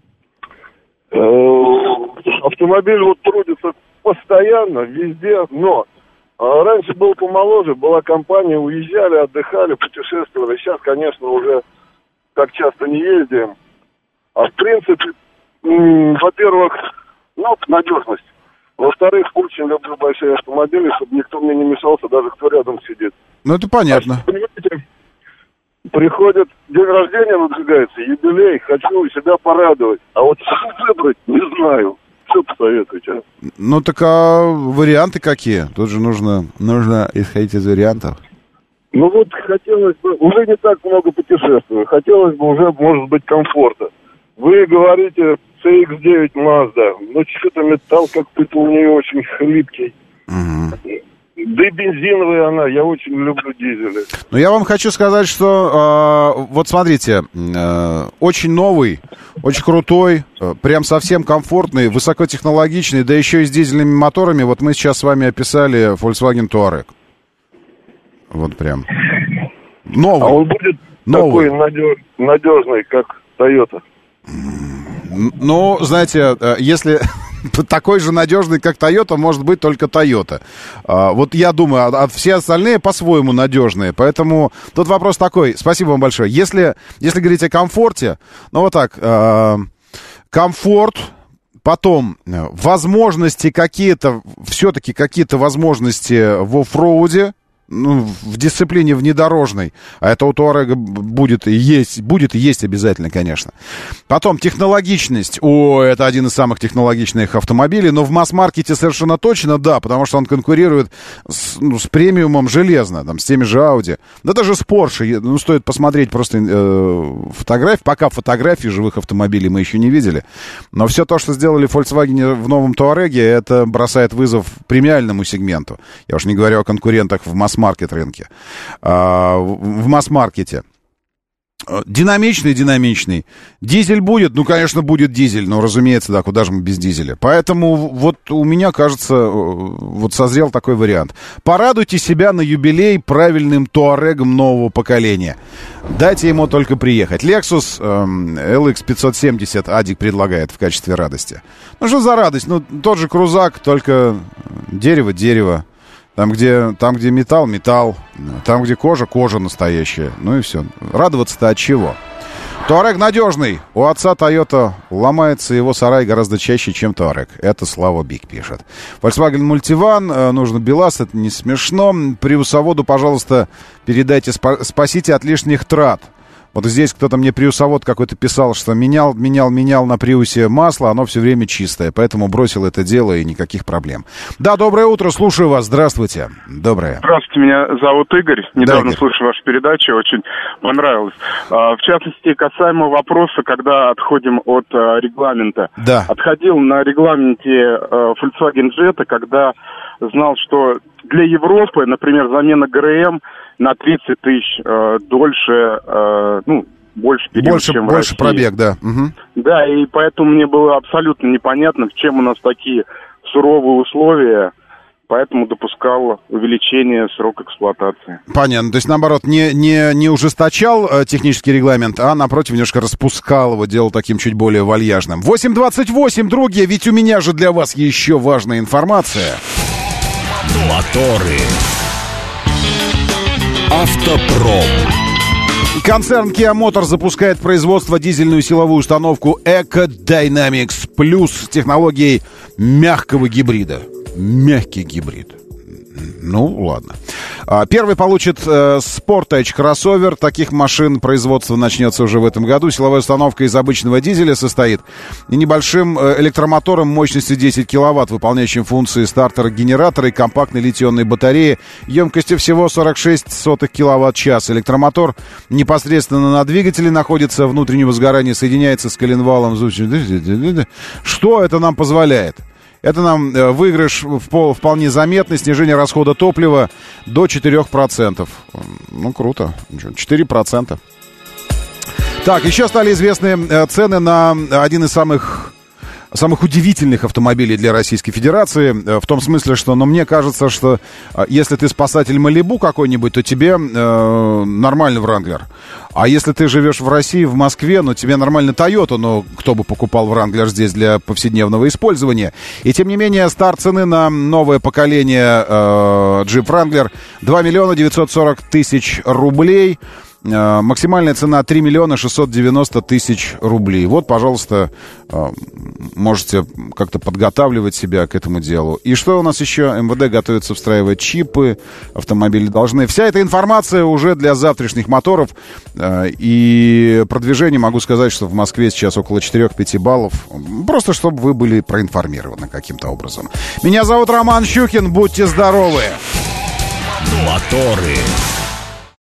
Автомобиль вот трудится постоянно, везде, но раньше был помоложе, была компания, уезжали, отдыхали, путешествовали. Сейчас, конечно, уже так часто не ездим. А в принципе, м- во-первых, ну, надежность. Во-вторых, очень люблю большие автомобили, чтобы никто мне не мешался, даже кто рядом сидит. Ну, это понятно. А, понимаете, приходит, день рождения надвигается, юбилей, хочу себя порадовать. А вот что выбрать, не знаю. Что посоветуете? Ну, так а варианты какие? Тут же нужно, нужно исходить из вариантов. Ну, вот хотелось бы, уже не так много путешествую, хотелось бы уже, может быть, комфорта. Вы говорите си икс девять Mazda, но что-то металл как-то у нее очень хлипкий. Угу. Да и бензиновая она, я очень люблю дизели. Но я вам хочу сказать, что э, вот смотрите, э, очень новый, очень крутой, э, прям совсем комфортный, высокотехнологичный, да еще и с дизельными моторами. Вот мы сейчас с вами описали Volkswagen Touareg. Вот прям. Новый. А он будет новый. Такой надеж, надежный, как Toyota? Ну, знаете, если... Такой же надежный, как Toyota, может быть только Toyota. А, вот я думаю, а, а все остальные по-своему надежные. Поэтому тут вопрос такой. Спасибо вам большое. Если, если говорить о комфорте, ну вот так, а, комфорт, потом возможности какие-то, все-таки какие-то возможности в оффроуде, ну, в дисциплине внедорожной, а это у Touareg будет и есть, будет и есть обязательно, конечно. Потом технологичность. О, это один из самых технологичных автомобилей, но в масс-маркете совершенно точно, да, потому что он конкурирует с, ну, с премиумом железно, там, с теми же Audi. Да даже с Porsche. Ну, стоит посмотреть просто э, фотографии. Пока фотографий живых автомобилей мы еще не видели. Но все то, что сделали Volkswagen в новом Touareg, это бросает вызов премиальному сегменту. Я уж не говорю о конкурентах в масс маркет рынке, а, в масс-маркете. Динамичный, динамичный. Дизель будет? Ну, конечно, будет дизель, но, разумеется, да, куда же мы без дизеля. Поэтому вот у меня, кажется, вот созрел такой вариант. Порадуйте себя на юбилей правильным Touareg нового поколения. Дайте ему только приехать. Lexus эм, эл икс пятьсот семьдесят Адик предлагает в качестве радости. Ну, что за радость? Ну, тот же крузак, только дерево, дерево. Там где, там, где металл, металл. Там, где кожа, кожа настоящая. Ну и все. Радоваться-то от чего? Touareg надежный. У отца Toyota ломается его сарай гораздо чаще, чем Touareg. Это Слава Бик пишет. Volkswagen Multivan. Нужно БелАЗ. Это не смешно. Приусоводу, пожалуйста, передайте, спасите от лишних трат. Вот здесь кто-то мне приусовод какой-то писал, что менял, менял, менял на приусе масло, оно все время чистое, поэтому бросил это дело и никаких проблем. Да, доброе утро, слушаю вас, здравствуйте. Доброе. Здравствуйте, меня зовут Игорь, недавно да, слушал вашу передачу, очень понравилось. В частности, касаемо вопроса, когда отходим от регламента. Да. Отходил на регламенте Volkswagen Jetta, когда знал, что для Европы, например, замена ГРМ на тридцать тысяч э, дольше, э, ну, больше период, больше, чем больше в России. Пробег, да. Угу. Да, и поэтому мне было абсолютно непонятно, чем у нас такие суровые условия, поэтому допускал увеличение срока эксплуатации. Понятно, то есть, наоборот, не, не, не ужесточал э, технический регламент, а, напротив, немножко распускал его, делал таким чуть более вальяжным. восемь двадцать восемь, други, ведь у меня же для вас еще важная информация. Моторы. Автопром. Концерн Kia Motors запускает в производство дизельную силовую установку EcoDynamics Plus с технологией мягкого гибрида. Мягкий гибрид. Ну, ладно. Первый получит э, Sportage кроссовер. Таких машин производство начнется уже в этом году. Силовая установка из обычного дизеля состоит и небольшим электромотором мощностью десять киловатт, выполняющим функции стартера-генератора и компактной литий-ионной батареи емкостью всего сорок шесть сотых киловатт-час. Электромотор непосредственно на двигателе находится, внутреннего сгорания соединяется с коленвалом. Что это нам позволяет? Это нам э, выигрыш в пол, вполне заметный, снижение расхода топлива до четырех процентов. Ну, круто. четыре процента. Так, еще стали известны э, цены на один из самых... самых удивительных автомобилей для Российской Федерации, в том смысле, что, ну, мне кажется, что если ты спасатель Малибу какой-нибудь, то тебе э, нормальный Wrangler. А если ты живешь в России, в Москве, ну, тебе нормально Toyota, но кто бы покупал Wrangler здесь для повседневного использования. И, тем не менее, старт цены на новое поколение э, Jeep Wrangler два миллиона девятьсот сорок тысяч рублей. Максимальная цена три миллиона шестьсот девяносто тысяч рублей. Вот, пожалуйста, можете как-то подготавливать себя к этому делу. И что у нас еще? МВД готовится встраивать чипы, автомобили должны. Вся эта информация уже для завтрашних моторов. И продвижение, могу сказать, что в Москве сейчас около четыре-пять баллов. Просто чтобы вы были проинформированы каким-то образом. Меня зовут Роман Щукин. Будьте здоровы! Моторы.